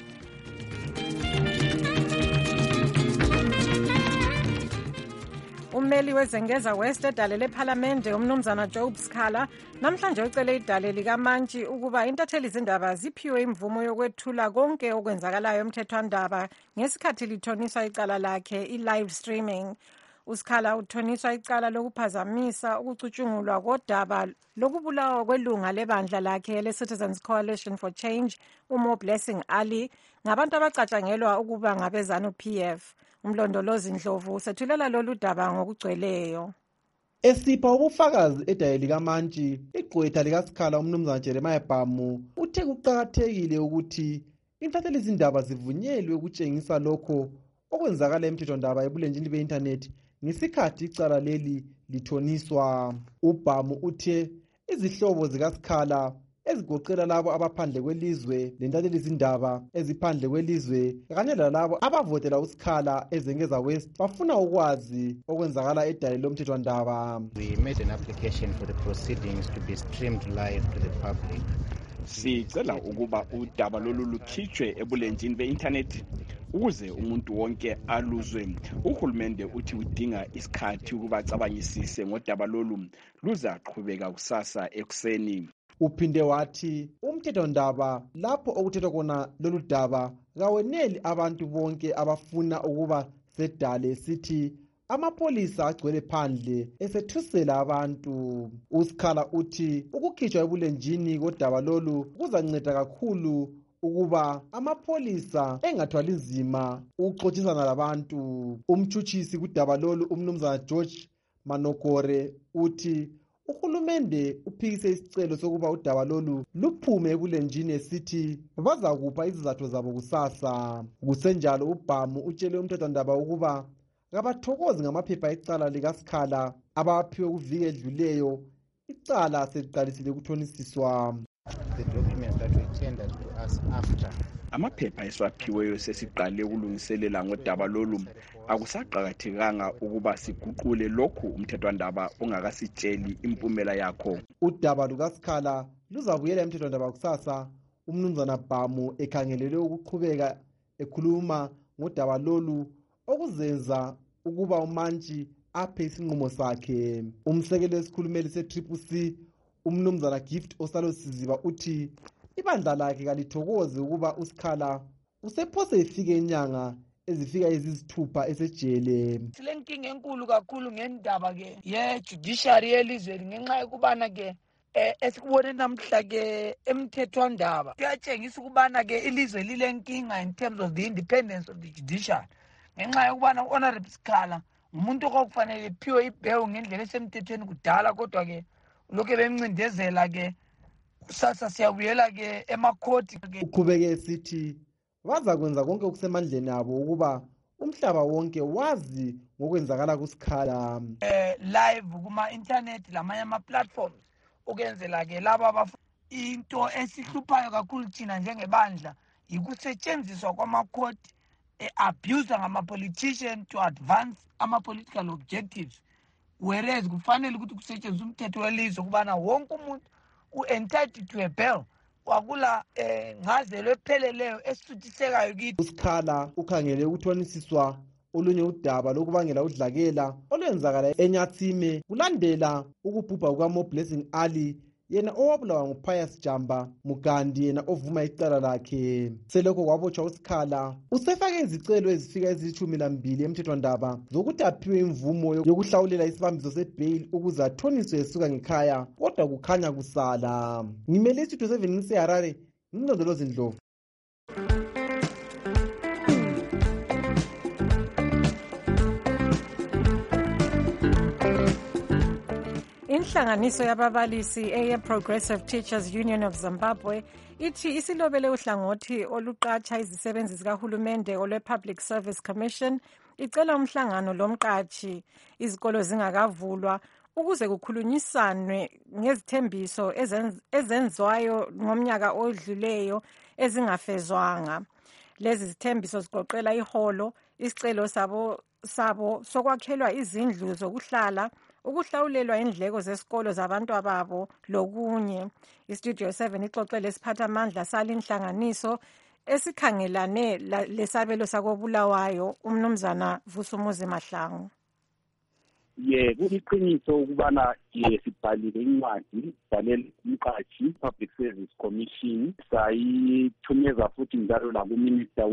Ummeli wezengeza West edale lePhalamende umnumzana Job Skhala namhlanje ucele idale likaMantshi ukuba intatheli izindaba ziphiwe imvumo yokwethula konke okwenzakalayo emthethwandaba ngesikhathi lithoniswa icala lakhe i-live streaming. uSkhala uthoniswa icala lokuphazamisa ukucutshungulwa kodaba lokubulawa kwelunga lebandla lakhe le-Citizens Coalition for Change uMo Blessing Ali ngabantu abacatshangelwa ukuba ngabe-ZANU-PF. Umlondolozi Ndlovu sethulela lolu daba ngokugcweleyo. Esipha ubufakazi edale likaMantshi igqwetha likaSkhala umnumzana Jeremiah Bhamu uthe kuqakathekile ukuthi intatheli izindaba zivunyelwe ukutshengisa lokho okwenzakala emthethwandaba ebulenjini be-internet ngesikhathi icala leli lithoniswa. uBhamu uthe izihlobo zikaSkhala ezigoqela labo abaphandle kwelizwe lentatheli izindaba eziphandle kwelizwe kanye lalabo abavotela uSkhala ezengeza West bafuna ukwazi okwenzakala edale lomthethwandaba. We made an application for the proceedings to be streamed live to the public. Sicela ukuba udaba lolu lukhitshwe ebulenjini be-internet ukuze umuntu wonke aluzwe. Uhulumende uthi udinga isikhathi ukuba acabangisise ngodaba lolu luzaqhubeka kusasa ekuseni. Uphinde wathi umthethwandaba lapho okuthethwa khona lolu daba kaweneli abantu bonke abafuna ukuba sedale sithi amapolisa agcwele phandle esethusela abantu. uSkhala uthi ukukhitshwa ebulenjini kodaba lolu kuzanceda kakhulu ukuba amapolisa engathwali nzima ukuxoxisana labantu. Umtshutshisi kudaba lolu umnumzana George Manokore uthi uhulumende uphikise isicelo sokuba udaba lolu luphume ebulenjini esithi bazakupha izizathu zabo kusasa. Kusenjalo uBhamu utshele umthethwandaba ukuba kabathokozi ngamaphepha ecala likaSkhala abaphiwe kuviki edluleyo icala seliqalisile ukuthonisiswa. The documents that were tendered to us after amaphepha eswaphiweyo sesiqale ukulungiselela ngodaba lolu akusaqakathekanga ukuba siguqule lokhu umthethwandaba ongakasitsheli impumela yakho. Udaba lukaSkhala luzabuyela emthethwandaba kusasa. Umnumzana Bhamu ekhangelele ukuqhubeka ekhuluma ngodaba lolu okuzenza ukuba uMantshi aphe isinqumo sakhe. Umsekeli wesikhulumeli se-CCC umnumzana Gift Osalosiziba uthi ibandla lakhe kalithokozi ukuba uSkhala usephose ifike inyanga ezifika ezisithupha esejele. Silenkinga enkulu kakhulu ngendaba ke ye-judiciary yelizweni ngenxa yokubana ke esikubone namhla ke emthethwandaba kuyatshengisa ukubana ke ilizwe lilenkinga in terms of the independence of the judiciary ngenxa yokubana u-Honorable Skhala umuntu okufanele iphiwe ibhewu ngendlela esemthethweni kudala kodwa ke lokhu bemncindezela-ke kusasa siyabuyela-ke emakhoti. Uqhubeke esithi bazakwenza konke okusemandleni abo ukuba umhlaba wonke wazi ngokwenzakala kuSikhala. Live kuma-internet lamanye ama-platforms ukwenzela-ke laba into esihluphayo kakhulu thina njengebandla yikusetshenziswa kwamakhoti abused ngama-politician to advance ama-political objectives, whereas kufanele ukuthi kusetshenziswe umthetho welizwe ukubana wonke umuntu u-entitled to a bail wakula ngazelo epheleleyo esithutisekayo kithi. uSikhala ukhangele ukuthonisiswa olunye udaba lokubangela udlakela olwenzakala eNyathime kulandela ukubhubha kukaMo Blessing Ali, yena owabulawa nguPius Jamba Mugandi, yena ovuma icala lakhe. Selokho kwabotshwa uSikhala usefake izicelo ezifika ezilishumi emthethwandaba zokuthi aphiwe imvumo yokuhlawulela isibambiso sebail ukuze athoniswe esuka ngekhaya, kodwa kukhanya kusala. Ngimele istudio 7 ngiseHarare, ngimlondolozi Ndlovu. Inhlanganiso yababalisi eye-Progressive Teachers Union of Zimbabwe ithi isilobele uhlangothi oluqatsha izisebenzi zikahulumende olwe-Public Service Commission icela umhlangano lomqatshi izikolo zingakavulwa ukuze kukhulunyiswanwe ngezithembiso ezenzwayo ngomnyaka odluleyo ezingafezwanga. Lezi zithembiso zigoqela iholo, isicelo sabo sokwakhelwa izindlu zokuhlala, ukuhlawulelwa indleko zesikolo zabantwababo lokunye. Istudio 7 ixoxele isiphathamandla salinhlanganiso esikhangelane lesabelo sakobulawayo umnumzana Vusumuzi Mahlangu. Kuliqiniso ukubana sibhalile incwadi sibhalele umqatshi Public Service Commission, sayithumeza futhi njalo lakuminister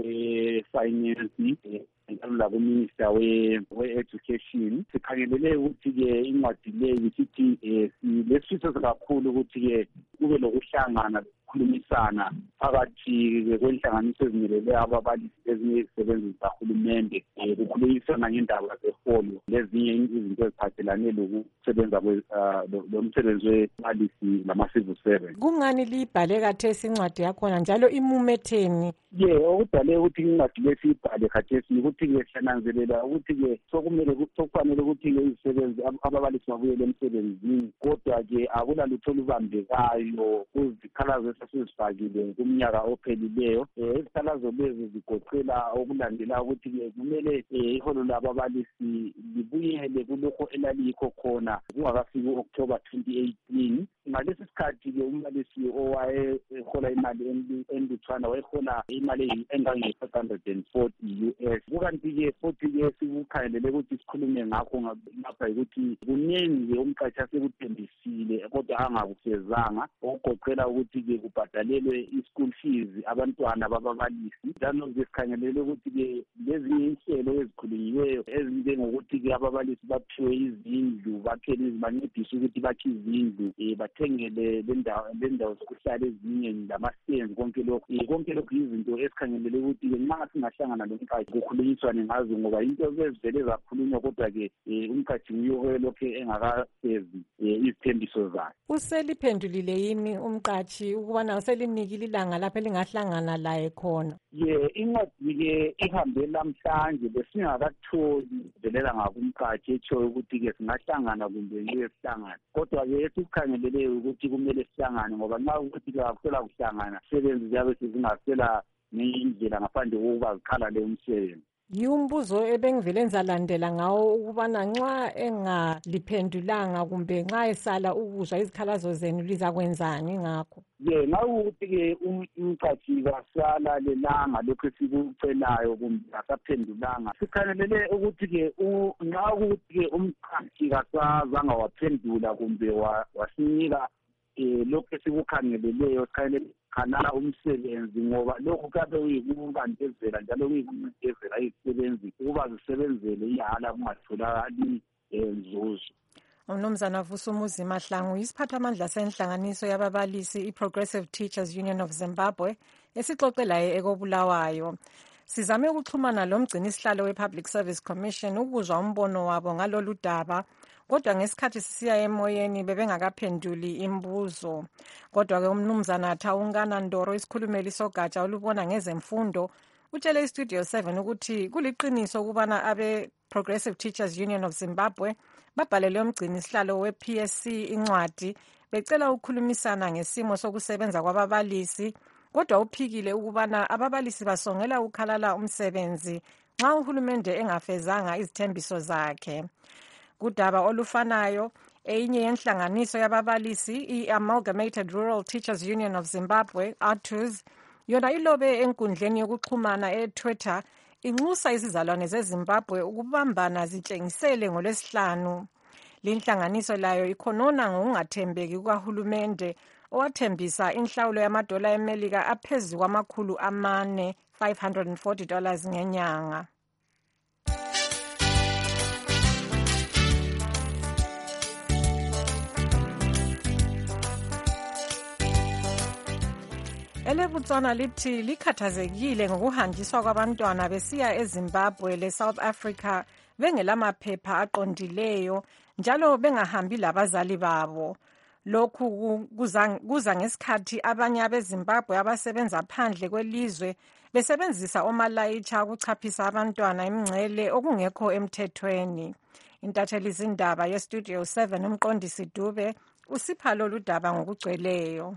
we-finance njalo lakuminister we-education. Sikhangelele ukuthi-ke incwadi leyo sithi silesifiso kakhulu ukuthi-ke kube lokuhlangana ukukhulumisana phakathi kwenhlanganiso ezimelele ababalisi lezinye izisebenzi zikahulumende, kukhulumisana ngendaba zeholo lezinye izinto eziphathelane lokusebenza lomsebenzi webalisi lama-civil servant. Kungani liyibhale khathesi incwadi yakhona njalo imumetheni? Okudale ukuthi incwadi lesiyibhale khathesi ukuthi-ke siyananzelela ukuthi-ke sokufanele ukuthi-ke izisebenzi ababalisi babuyele emsebenzini, kodwa-ke akulalutho olubambekayo kuzikhalazo esasizifakile kumnyaka ophelileyo. Izikhalazo lezi zigoqela okulandela ukuthi-ke kumele iholo lababalisi libuyele kulokho elaliyikho khona kungakafiki u-October 2018. Ngalesi sikhathi-ke umbalisi owayehola imali enlutshwana wayehola imali engange-$540 US. Kukanti-ke futhi-ke sikukhangelele ukuthi sikhulume ngakho lapha yikuthi kuningi-ke umqashi asekuthembisile kodwa angakufezanga, okugoqela ukuthi-ke kubhadalelwe i-school fees abantwana bababalisi. Njalo-ke sikhangelele ukuthi-ke lezinye inhlelo ezikhulunyiweyo ezinjengokuthi-ke ababalisi baphiwe izindlu, bakhele bancediswe ukuthi bakhe izindlu, bathengele lendawo zokuhlala ezinye lamastenzi, konke lokhu izinto esikhangelele ukuthi-ke nxa singahlangana lomqashi kukhulunyiswane ngazo, ngoba into ezivele zakhulunywa kodwa-ke umqashi nguye lokhu engakafezi izithembiso zakhe. Useliphendulile yini umqashi ukubana uselinikile ilanga lapho elingahlangana laye khona? Incwadi-ke ihambe lamhlanje besingakatholi velela ngakumqashi etshoyo ukuthi-ke singahlangana kumbe ngeke sihlangane, kodwa-ke esikukhangeleleyo ukuthi kumele sihlangane, ngoba nxa ukuthi-ke akusela kuhlangana izisebenzi ziyabe sezingasela ngendlela ngaphandle kokuba zikhalale umsebenzi. Umbuzo ebengivele ngizalandela ngawo ukubana nxa engaliphendulanga kumbe nxa esala ukuzwa izikhalazo zenu lizakwenzani ngakho? Nxa ukuthi-ke umqashi kasala lelanga lokhu esikucelayo kumbe akaphendulanga, sikhangelele ukuthi-ke nxa ukuthi-ke umqashi kasazanga waphendula kumbe wasinika lokhu esikukhangeleleyo, sikhangelele khanala umsebenzi, ngoba lokhu kabe uyikubandezela njalo uyikuncedezela izisebenzi ukuba zisebenzele ihala kungatholakali nzuzo. Umnumzana Vusumuzi Mahlangu, isiphathamandla senhlanganiso yababalisi i-Progressive Teachers Union of Zimbabwe esixoxelayo ekobulawayo. Sizame ukuxhumana lomgcini isihlalo we-Public Service Commission ukuzwa umbono wabo ngalolu daba, kodwa ngesikhathi sisiya emoyeni bebengakaphenduli imbuzo. Kodwa-ke umnumzana Taungana Ndoro, isikhulumeli sogatsha olubona ngezemfundo, utshele iStudio 7 ukuthi kuliqiniso ukubana abe-Progressive Teachers Union of Zimbabwe babhalele umgcini isihlalo we-PSC incwadi becela ukukhulumisana ngesimo sokusebenza kwababalisi, kodwa uphikile ukubana ababalisi basongela ukukhalala umsebenzi nxa uhulumende engafezanga izithembiso zakhe. Kudaba olufanayo, enye yenhlanganiso yababalisi, i-Amalgamated Rural Teachers Union of Zimbabwe, ATUZ, yona ilobe enkundleni yokuxhumana eTwitter inxusa izizalwane zeZimbabwe ukubambana zitshengisele ngoLwesihlanu. Linhlanganiso layo ikhonona ngokungathembeki kukahulumende owathembisa inhlawulo yamadola eMelika aphezulu kwamakhulu amane, $540 ngenyanga. EleBotswana lithi likhathazekile ngokuhanjiswa kwabantwana besiya eZimbabwe leSouth Africa bengelamaphepha aqondileyo njalo bengahambi labazali babo. Lokhu kuza ngesikhathi abanye abeZimbabwe abasebenza phandle kwelizwe besebenzisa omalayitsha ukuchaphisa abantwana imingcele okungekho emthethweni. Intatheli zindaba yeStudio 7 umqondisi Dube usipha lolu daba ngokugcweleyo.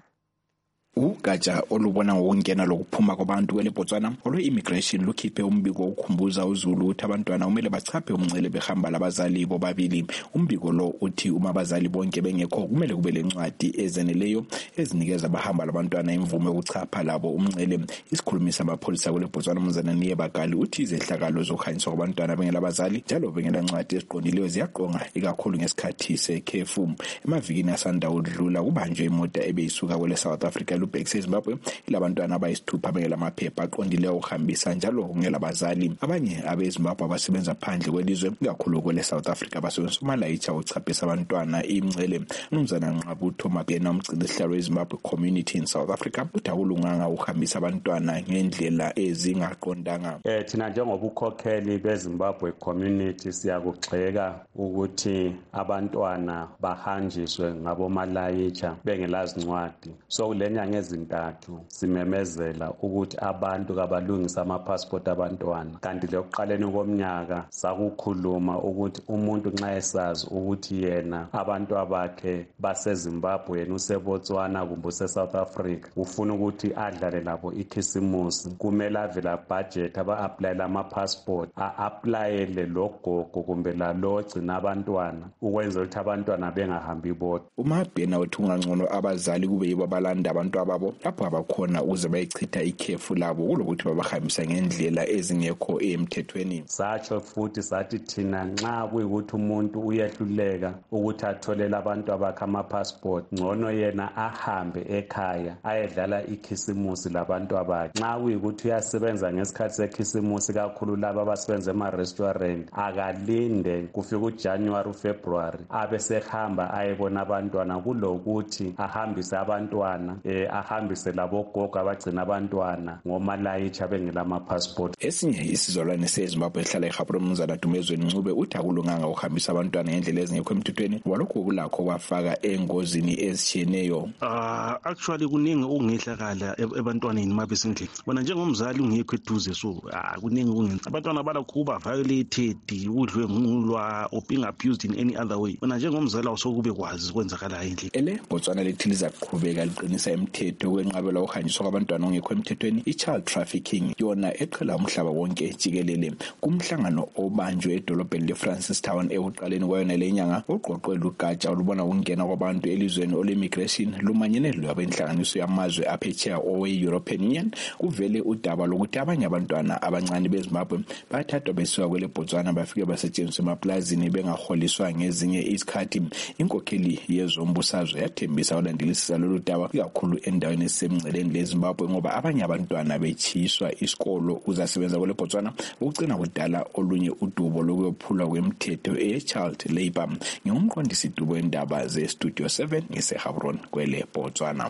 Ugatsha olubona ngokungena lokuphuma kwabantu kweleBotswana olwe-immigration lukhiphe umbiko wokukhumbuza uZulu ukuthi abantwana kumele bachaphe umngcele behamba labazali bobabili. Umbiko lo uthi uma abazali bonke bengekho kumele kube lencwadi ezeneleyo ezinikeza abahamba labantwana imvume yokuchapha labo umngcele. Isikhulumi samapholisa kweleBotswana uMnumzana Niyebakali uthi izehlakalo zokuhanjiswa kwabantwana bengelabazali njalo bengelancwadi eziqondileyo ziyaqonga ikakhulu ngesikhathi sekhefu. Emavikini asanda udlula kubanjwe imota ebeyisuka kwele South Africa Lubhekise eZimbabwe ilabantwana abayisithupha bengelamaphepha aqondileyo okuhambisa njalo kungelabazali. Abanye abeZimbabwe abasebenza phandle kwelizwe ikakhulu kwele South Africa basebenzisa umalayitsha ukuchaphisa abantwana imingcele. Umnumzana Nqabutho Mabhena umgcini isihlalo weZimbabwe Community in South Africa uthi akulunganga ukuhambisa abantwana ngendlela ezingaqondanga. Thina njengobukhokheli beZimbabwe Community siyakugxeka ukuthi abantwana bahanjiswe ngabomalayitsha bengelazincwadi. So kulenyanga ezintathu simemezela ukuthi abantu kabalungisa amapassport abantwana, kanti lokuqaleni komnyaka sakukhuluma ukuthi umuntu nxa esazi ukuthi yena abantu abakhe baseZimbabwe yena useBotswana kumbe useSouth Africa ufuna ukuthi adlale labo ikhisimusi, kumele avela budget aba-aplayele amapassport a-aplayele logogo kumbe lalo ogcina abantwana ukwenzela ukuthi abantwana bengahambi bodwa. UMabhena uthi kungangcono abazali kube yibo abalanda abantu ababo lapho abakhona ukuze bayichitha ikhefu labo kulokuthi babahambisa ngendlela ezingekho emthethweni. Satsho futhi sathi thina nxa kuyikuthi umuntu uyehluleka ukuthi atholele abantu abakhe amapassport, ngcono yena ahambe ekhaya ayedlala ikhisimusi labantu abakhe. Nxa kuyikuthi uyasebenza ngesikhathi sekhisimusi kakhulu laba abasebenza ema-restaurant, akalinde kufika uJanuary uFebruary abesehamba ayebona abantwana kulokuthi ahambise abantwana ahambise labogogo abagcina abantwana ngomalayitsha bengelama-passport. Esinye isizalwane seZimbabwe ehlala eGaborone uMnumzana Dumezweni Ncube uthi akulunganga ukuhambisa abantwana ngendlela ezingekho emthethweni walokho kulakho kwafaka engozini ezitshiyeneyo. Actually kuningi okungehlakala ebantwaneni mabesendlini. Bona njengomzali ungekho eduze so kuningi okungenza abantwana balakuba violated, udlwengulwa or being abused in any other way. Bona njengomzali awusokube kwazi kwenzakala endlini. EleBotswana lithi lizaqhubeka liqinisa imithetho kwenqabela ukuhanjiswa kwabantwana ongekho emthethweni i-child trafficking yona eqhela umhlaba wonke jikelele. Kumhlangano obanjwe edolobheni leFrancistown ekuqaleni kwayona lenyanga uqoqwe lugatsha olubona ukungena kwabantu elizweni ole-immigration lumanyene lwabenhlanganiso yamazwe aphetsheya owe-European Union kuvele udaba lokuthi abanye abantwana abancane beZimbabwe bathathwa besuka kweleBotswana bafike basetshenziswa emaplazini bengaholiswa ngezinye izikhathi. Inkokheli yezombusazwe yathembisa ulandelisisa lolu daba kakhulu endaweni esemngceleni leZimbabwe ngoba abanye abantwana bechiswa isikolo uzasebenza kweleBotswana ukugcina kudala olunye udubo lokuyophulwa kwemithetho e-child labor. Ngumqondisi dubo wendaba zeStudio 7 ngeseGaborone kweleBotswana.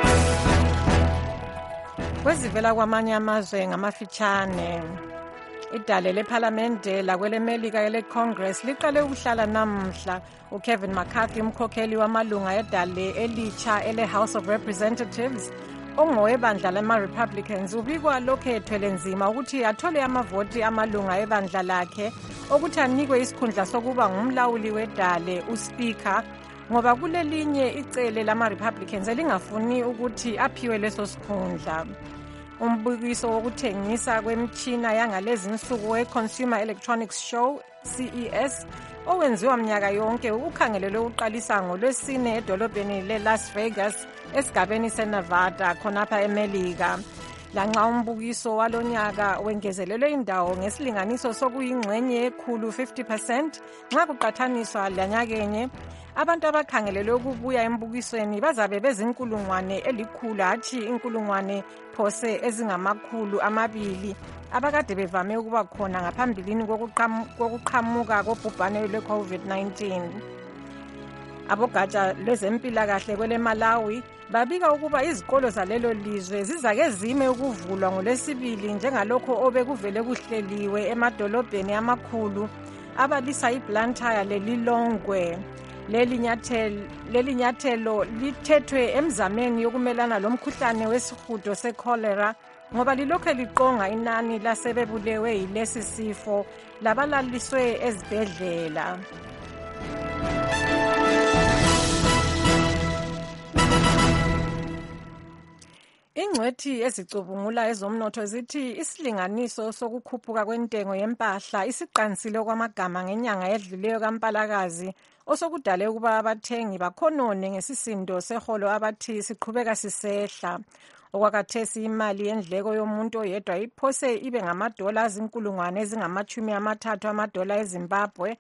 Kwezivela kwamanye amazwe ngamafitshane. Idale lephalamende lakwelemelika ele-Congress liqale ukuhlala namhla. uKevin McCarthy, umkhokheli wamalunga edale elitsha ele-House of Representatives, ongowebandla lama-Republicans, ubikwa lokhu ethwele nzima ukuthi athole amavoti amalunga ebandla lakhe okuthi anikwe isikhundla sokuba ngumlawuli wedale, uSpeaker, ngoba kulelinye icele lama-Republicans elingafuni ukuthi aphiwe leso sikhundla. Umbukiso wokuthengisa kwemitshina yangalezi nsuku we-Consumer Electronics Show, CES, owenziwa mnyaka yonke ukhangelelwe uqalisa ngoLwesine edolobheni le-Las Vegas esigabeni seNevada khonapha eMelika. Lanxa umbukiso walonyaka wengezelelwe indawo ngesilinganiso sokuyingxenye ekhulu 50% nxa kuqathaniswa lanyakenye, abantu abakhangelelwe ukubuya embukisweni bazabe bezinkulungwane elikhulu hatshi inkulungwane phose ezingamakhulu amabili abakade bevame ukuba khona ngaphambilini kokuqhamuka kobhubhane lwe-COVID-19. Abogatsha lwezempilakahle kwele Malawi babika ukuba izikolo zalelo lizwe zizake zime ukuvulwa ngoLwesibili njengalokho obekuvele kuhleliwe emadolobheni amakhulu abalisa iBlantyre leLilongwe. Leli nyathelo lithethwe emzameni yokumelana lomkhuhlane wesihudo secholera ngoba lilokhe liqonga inani lasebebulewe yilesi sifo labalaliswe ezibhedlela. Ingcwethi ezicubungula ezomnotho zithi isilinganiso sokukhuphuka kwentengo yempahla isiqansile kwamagama ngenyanga edluleyo kaMpalakazi, osokudale ukuba abathengi bakhonone ngesisindo seholo abathi siqhubeka sisehla. Okwakathesi imali yendleko yomuntu oyedwa iphose ibe ngamadola azinkulungwane ezingama-30 amadola eZimbabwe,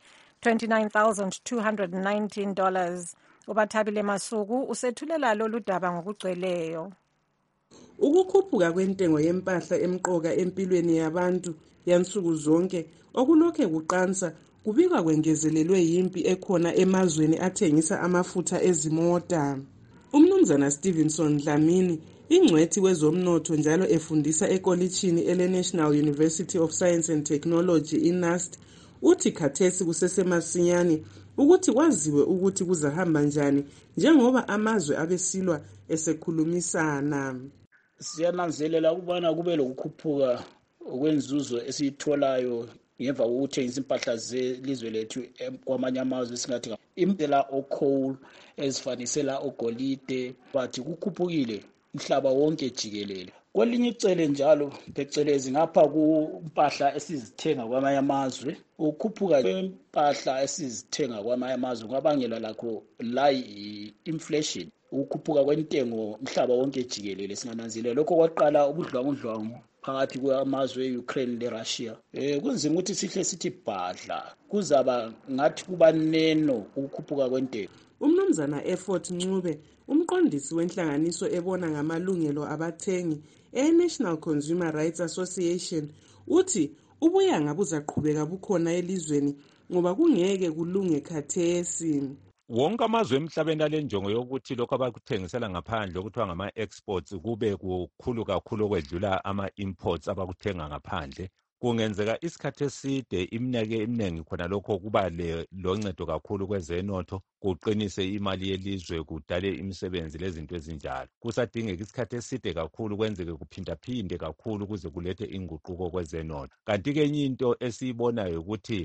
$29,219. Ubathabile Masuku usethulela lolu daba ngokugcweleyo. Ukukhuphuka kwentengo yempahla emqoka empilweni yabantu yansuku zonke okulokhe kuqansa kubikwa kwengezelelwe yimpi ekhona emazweni athengisa amafutha ezimota. Umnumzana Stevenson Dlamini, ingcwethi wezomnotho njalo efundisa ekolitshini ele-National University of Science and Technology iNUST, uthi khathesi kusesemasinyane ukuthi kwaziwe ukuthi kuzahamba njani njengoba amazwe abesilwa esekhulumisana. Siyananzelela ukubana kube lokukhuphuka okwenzuzo esiyitholayo ngemva kokuthengisa impahla zelizwe lethu kwamanye amazwe esingathi impela o-coal ezifanisela ogolide, bathi kukhuphukile umhlaba wonke jikelele. Kwelinye icele njalo phecelezi ngapha kumpahla esizithenga kwamanye amazwe, ukukhuphuka kwempahla esizithenga kwamanye amazwe kwabangelwa lakho la inflation, ukukhuphuka kwentengo umhlaba wonke jikelele. Singananzelela lokho kwaqala ubudlwangudlwangu phakathi kwamazwe e-Ukraine le-Russia. Kunzima ukuthi sihle sithi bhadla, kuzaba ngathi kuba neno ukukhuphuka kwentengo. Umnumzana Effort Ncube, umqondisi wenhlanganiso ebona ngamalungelo abathengi e-National Consumer Rights Association, uthi ubuyanga buzaqhubeka bukhona elizweni ngoba kungeke kulunge khathesi. Wonke amazwe emhlabeni alenjongo yokuthi lokho abakuthengisela ngaphandle okuthiwa ngama-exports kube kukhulu kakhulu okwedlula ama-imports abakuthenga ngaphandle. Kungenzeka isikhathi eside iminyaka eminingi khona lokho kuba loncedo kakhulu kwezenotho, kuqinise imali yelizwe, kudale imisebenzi lezinto ezinjalo. Kusadingeka isikhathi eside kakhulu kwenzeke kuphindaphinde kakhulu kuze kulethe inguquko kwezenotho. Kanti-ke enye into esiyibonayo ukuthi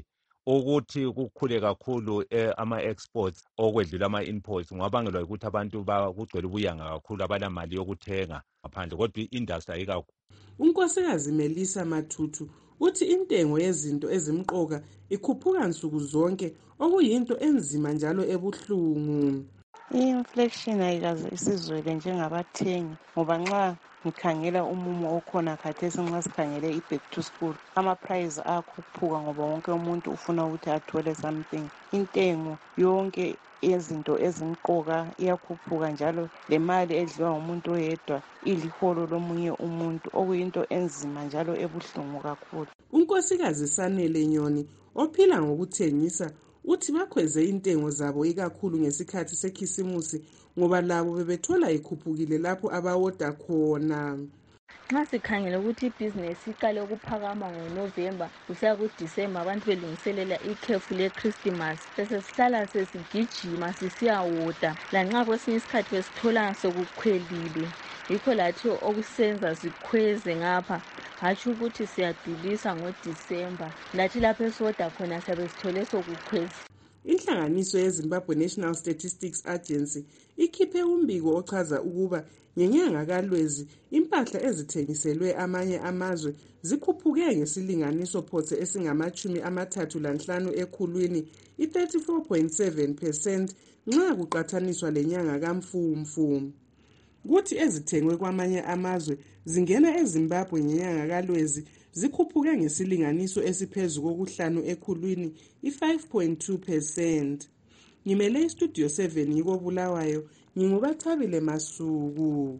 kukhule kakhulu ama-exports okwedlula ama-imports ngabangelwa ukuthi abantu kugcwele ubuyanga kakhulu abalamali yokuthenga ngaphandle, kodwa i-industry ayikakhulu. Unkosikazi Melissa Mathutu uthi intengo yezinto ezimqoka ikhuphuka nsuku zonke okuyinto enzima njalo ebuhlungu. I-inflation ayikaze isizwele njengabathengi ngoba nxa ngikhangela umumo okhona khathesi nxa sikhangele i-back to school, ama-price ayakhuphuka ngoba wonke umuntu ufuna ukuthi athole something. Intengo yonke yezinto ezimqoka iyakhuphuka njalo le mali edliwa ngumuntu oyedwa iliholo lomunye umuntu okuyinto enzima njalo ebuhlungu kakhulu. Unkosikazi Sanele Nyoni ophila ngokuthengisa uthi bakhweze intengo zabo ikakhulu ngesikhathi sekhisimusi ngoba labo bebethola ikhuphukile lapho abawoda khona. nxa sikhangele ukuthi ibhizinesi iqale ukuphakama ngoNovember kusiya kuDisemba abantu belungiselela ikhefu leChristmas sesihlala sesigijima sisiyawoda lanxa kwesinye isikhathi besithola sekukhwelile yikho lathi okusenza sikhweze ngapha hatshi ukuthi siyadilisa ngoDisemba lathi lapho esiwoda khona siyabe sithole sokukhweze. Inhlanganiso yeZimbabwe National Statistics Agency ikhiphe umbiko ochaza ukuba ngenyanga kaLwezi impahla ezithengiselwe amanye amazwe zikhuphuke ngesilinganiso phose esingama-35 ekhulwini, i-34.7% nxa kuqathaniswa lenyanga kaMfumfu. Kuthi ezithengwe kwamanye amazwe zingena eZimbabwe ngenyanga kaLwezi zikhuphuke ngesilinganiso esiphezu kokuhlanu ekhulwini, i-5.2%. Ngimele istudio 7 yiko Bulawayo, ngingubachabile Masuku.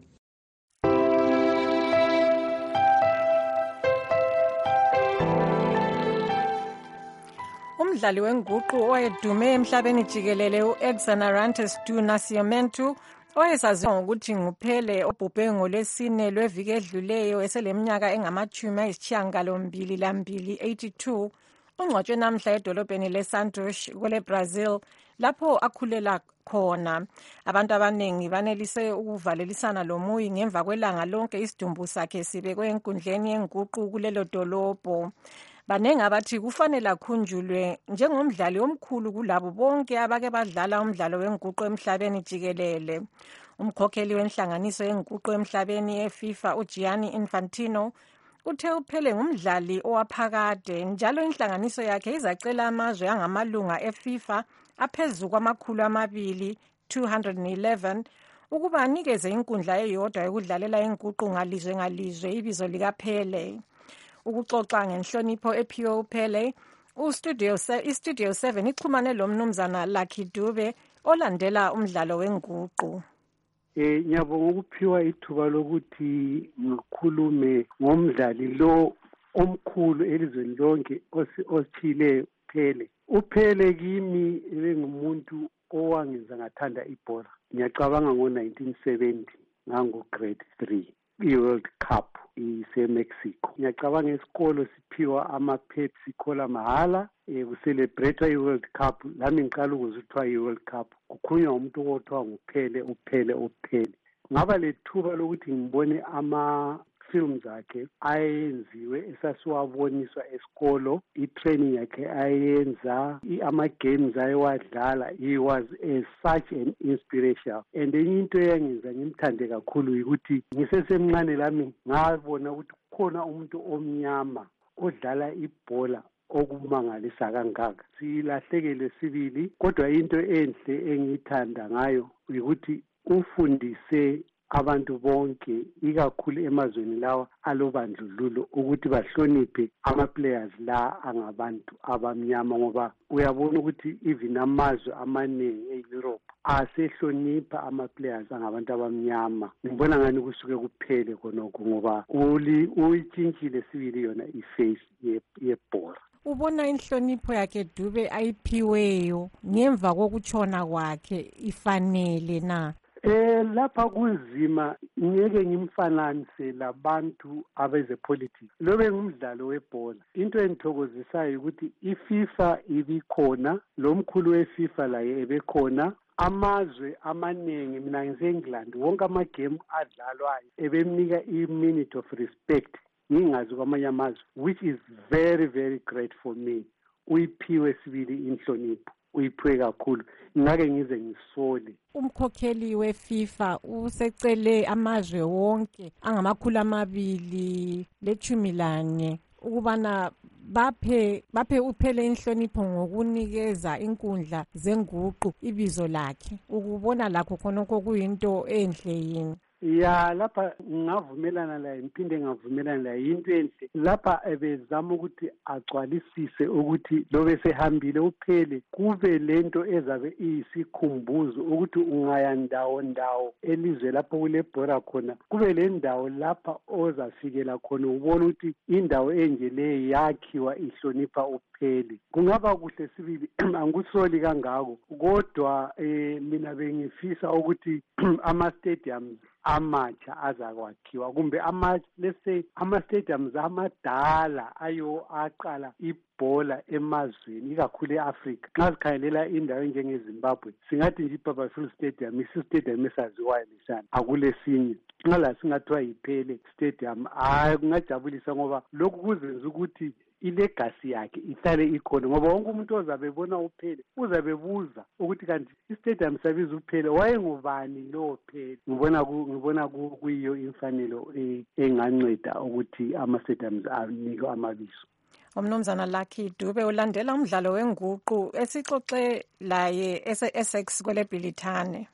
Umdlali wenguqu owayedume emhlabeni jikelele u-Edson Arantes du Nascimento owayesaziwa ngokuthi nguPele obhubhe ngoLwesine lweviki edluleyo eseleminyaka engama-82 ungcwatshwe namhla edolobheni leSantos kwele-Brazil lapho akhulela khona. Abantu abaningi banelise ukuvalelisana lomuyi ngemva kwelanga lonke isidumbu sakhe sibekwe enkundleni yenguqu kulelo dolobho. Banengi abathi kufanele akhunjulwe njengomdlali omkhulu kulabo bonke abake badlala umdlalo wenguqu emhlabeni jikelele. Umkhokheli wenhlanganiso yenguqu emhlabeni eFIFA uGianni Infantino uthe uPele ngumdlali owaphakade njalo inhlanganiso yakhe izacela amazwe angamalunga eFIFA aphezu kwama-211 ukuba anikeze inkundla eyodwa yokudlalela inguqu ngalizwe ngalizwe ibizo likaPele. Ukuxoxa ngenhlonipho ephiwe uPele, istudio 7 ixhumane lomnumzana Lucky Dube olandela umdlalo wenguqu. Ngiyabonga ukuphiwa ithuba lokuthi ngikhulume ngomdlali lo omkhulu elizweni lonke osiphileyo uPele. uPele kimi bengumuntu owangenza ngathanda ibhola. Ngiyacabanga ngo-1970 ngangu-grade 3 i-World Cup ise-Mexico. Ngiyacabanga esikolo siphiwa ama-Pepsi Cola mahala kucelebrate i-World Cup. Lami ngiqala ukuzithiwa i-World Cup kukhulunywa umuntu othiwa uPele. Ngaba lethuba lokuthi ngibone ama-films akhe ayenziwe esasiwaboniswa esikolo, i-training yakhe ayenza, ama-games ayewadlala. He was such an inspiration. And enye into eyangenza ngimthande kakhulu yikuthi ngisesemncane lami ngabona ukuthi kukhona umuntu omnyama odlala ibhola okumangalisa kangaka. Silahlekele sibili, kodwa into enhle engiyithanda ngayo ukuthi ufundise abantu bonke ikakhulu emazweni lawa alobandlululo ukuthi bahloniphe ama-players la angabantu abamnyama, ngoba uyabona ukuthi even amazwe amaningi e-Europe asehlonipha ama-players angabantu abamnyama. Ngibona ngani kusuke kuphele khonokho ngoba uyitshintshile sibili yona iface yebhola. Ubona inhlonipho yakhe Dube ayiphiweyo ngemva kokutshona kwakhe ifanele na? Lapha kunzima, ngeke ngimfananise labantu abezepolitics. Lobe ngumdlalo webhola. Into engithokozisayo ukuthi iFIFA ibikhona, lo mkhulu weFIFA laye ebekhona, amazwe amaningi, mina ngise-England, wonke amagame adlalwayo ebemnika i-minute of respect ngingazi kwamanye amazwe, which is very very great for me. Uyiphiwe sibili inhlonipho, uyiphiwe kakhulu, ngake ngize ngisole. Umkhokheli weFIFA usecele amazwe wonke angama-214 ukubana baphe uPele inhlonipho ngokunikeza inkundla zenguqu ibizo lakhe. Ukubona lakho khonokho kuyinto enhle yini? Ya, lapha ngavumelana laye, ngiphinde ngavumelana laye, into enhle lapha ebezama ukuthi agcwalisise ukuthi lobe sehambile uPele kube lento ezabe iyisikhumbuzo ukuthi ungaya ndawo elizwe lapho kulebhola khona, kube le ndawo lapha ozafikela khona ubona ukuthi indawo enje leyo yakhiwa ihlonipha uPele. Kungaba kuhle sibili, angikusoli kangako, kodwa mina bengifisa ukuthi ama-stadiums amatsha azakwakhiwa kumbe let's say ama-stadiums amadala ayo aqala ibhola emazweni ikakhulu e-Afrika. Nxa sikhangelela indawo enjengeZimbabwe singathi nje iBarberville Stadium stadium esaziwayo lesana akulesinye. Nxa la singathiwa yiPele Stadium kungajabulisa ngoba lokhu kuzenza ukuthi ilegacy yakhe ihlale ikhona ngoba wonke umuntu ozabe ebona uPhele uzabe buza ukuthi kanti istadium sabiza uPhele wayengubani lo Phele. Ngibona kuyiyo imfanelo enganceda ukuthi ama-stadiums anikwe amabizo. Umnumzana Lucky Dube ulandela umdlalo wenguqu esixoxe laye ese-Essex kwele Bhilithane.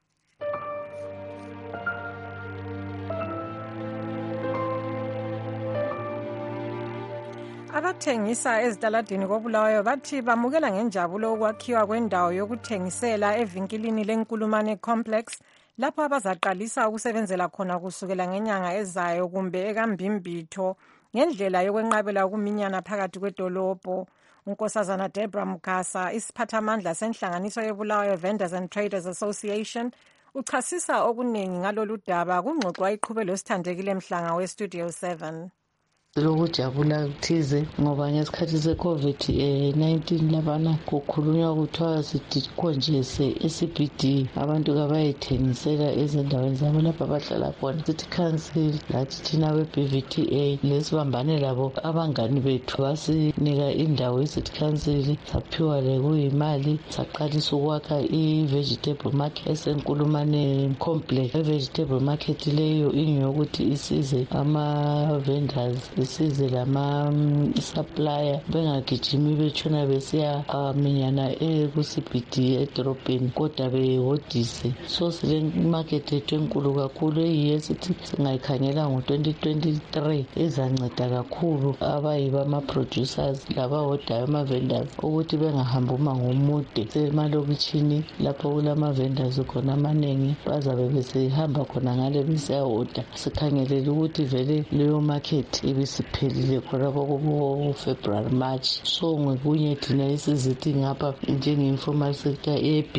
Abathengisa ezitaladini koBulawayo bathi bamukela ngenjabulo ukwakhiwa kwendawo yokuthengisela evinkilini leNkulumane Complex lapho abazaqalisa ukusebenzela khona kusukela ngenyanga ezayo kumbe ekambimbitho ngendlela yokwenqabela ukuminyana phakathi kwedolobho. uNkosazana Deborah Mugasa, isiphathamandla senhlanganiso yeBulawayo Vendors and Traders Association, uchasisa okuningi ngalolu daba kungxoxwa iqhubelo esithandekile emhlanga weStudio 7. Lokujabula kuthize ngoba ngesikhathi se-COVID-19 labana kukhulunywa kuthiwa sikonjese eCBD abantu kabayithengisela ezindaweni zabo lapho abahlala khona. City Council lathi thina we-BVTA lesibambane labo abangani bethu basinika indawo ye-City Council saphiwa lekuyimali saqalisa ukwakha i-vegetable market esenkulumane complex. I-vegetable market leyo ingeyokuthi isize ama-vendors isize lama-supplier bengagijimi betshona besiya minyana ku-CBD edorobheni kodwa behodise. So sile market ethu enkulu kakhulu eyiyo esithi singayikhangela ngo-2023 izanceda kakhulu abayiba ama-producers labahodayo ama-vendors ukuthi bengahambi umango omude. Semalokitshini lapho kulama-vendors khona amanengi bazabe besihamba khona ngale besiyahoda. Sikhangelele ukuthi vele leyo market ibisiphelile khona kubo-February March. So ngokunye thina isizithi ngapha njenge-informal sector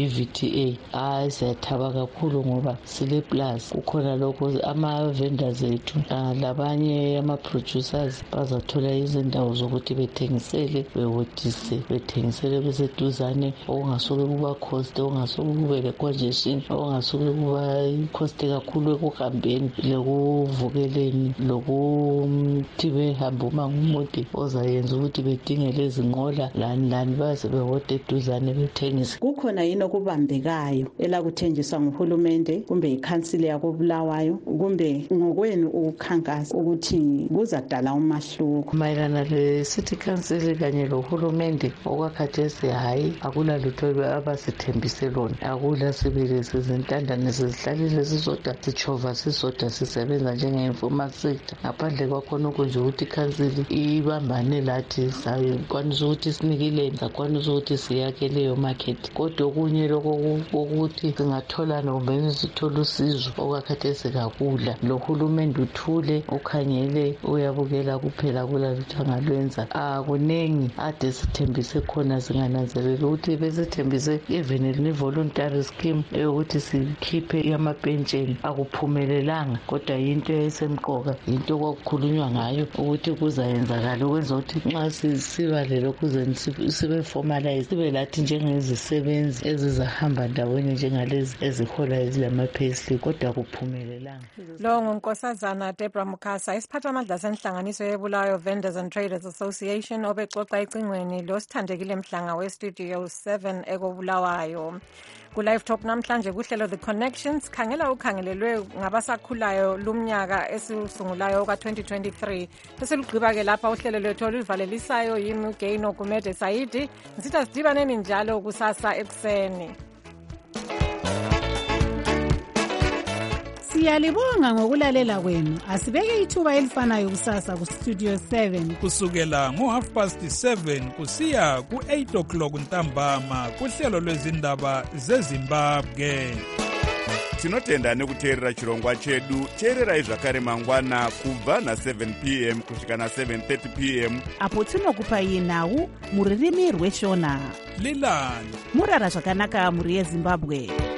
e-BVTA siyathaba kakhulu ngoba sile plus kukhona lokho ama-vendors ethu labanye ama-producers bazathola izindawo zokuthi bethengisele behodise bethengisele beseduzane okungasuke kuba cost okungasuke kube le-congestion okungasuke kuba i-cost kakhulu ekuhambeni lekuvukeleni lokuthi behamba umango omude ozayenza ukuthi bedinge lezi nqola lani baze behode eduzane bethengise. Kukhona yini okubambekayo elakuthenjiswa nguhulumende kumbe ikhansili yakoBulawayo kumbe ngokwenu ukukhankasa ukuthi kuzadala umahluko mayelana le-City Council kanye lohulumende okwakhathesi? Hayi, akula lutho abasithembise lona, akula sibili sizintandane sizihlalile sisodwa sitshova sisodwa sisebenza njenge-informal sector. Ngaphandle kwakhona okunje ukuthi ikhansili ibambane lathi sakwanisa ukuthi sinikileni sakwanisa ukuthi siyakhe leyo market. Kodwa okunye lokho ukuthi singatholana kumbe sithole usizo okwakhathesi kakula. Lo hulumende uthule ukhangele uyabukela kuphela kulalutho angalwenza. Kunengi ade sithembise khona singananzelela ukuthi besithembise even ne-voluntary scheme eyokuthi sikhiphe amapentsheni akuphumelelanga kodwa yinto esemqoka yinto kwakukhulunywa ngayo ukuthi kuzayenzakala ukwenza ukuthi nxa sisiba lelokhu sibe formalize sibe lathi njengezisebenzi ezizahamba ndawonye njengalezi ezihola ezilama-payslip kodwa kuphumelelanga. Lo nguNkosazana Deborah Mugasa, isiphathamandla senhlanganiso yeBulawayo Vendors and Traders Association obexoxa ecingweni losithandekile mhlanga weStudio 7 ekoBulawayo. Ku-Live Talk namhlanje kuhlelo The Connections khangela ukhangelelwe ngabasakhulayo lumnyaka esiusungulayo ka-2023 bese lugqiba-ke lapha uhlelo lwethu oluvalelisayo yimi uGaino Gumede Saidi ngisitha sidibaneni njalo kusasa ekuseni. Siyalibonga ngokulalela kwenu. Asibeke ithuba elifanayo kusasa kuStudio 7 kusukela ngo-7:30 kusiya ku-8 o'clock ntambama kuhlelo lwezindaba zeZimbabwe. Tinotenda nekuteerera chirongwa chedu. Teererai zvakare mangwana kubva na7 p.m. kusvika na7:30 p.m. apo tinokupai nhau muririmi rweshona lilani murara zvakanaka muri yeZimbabwe.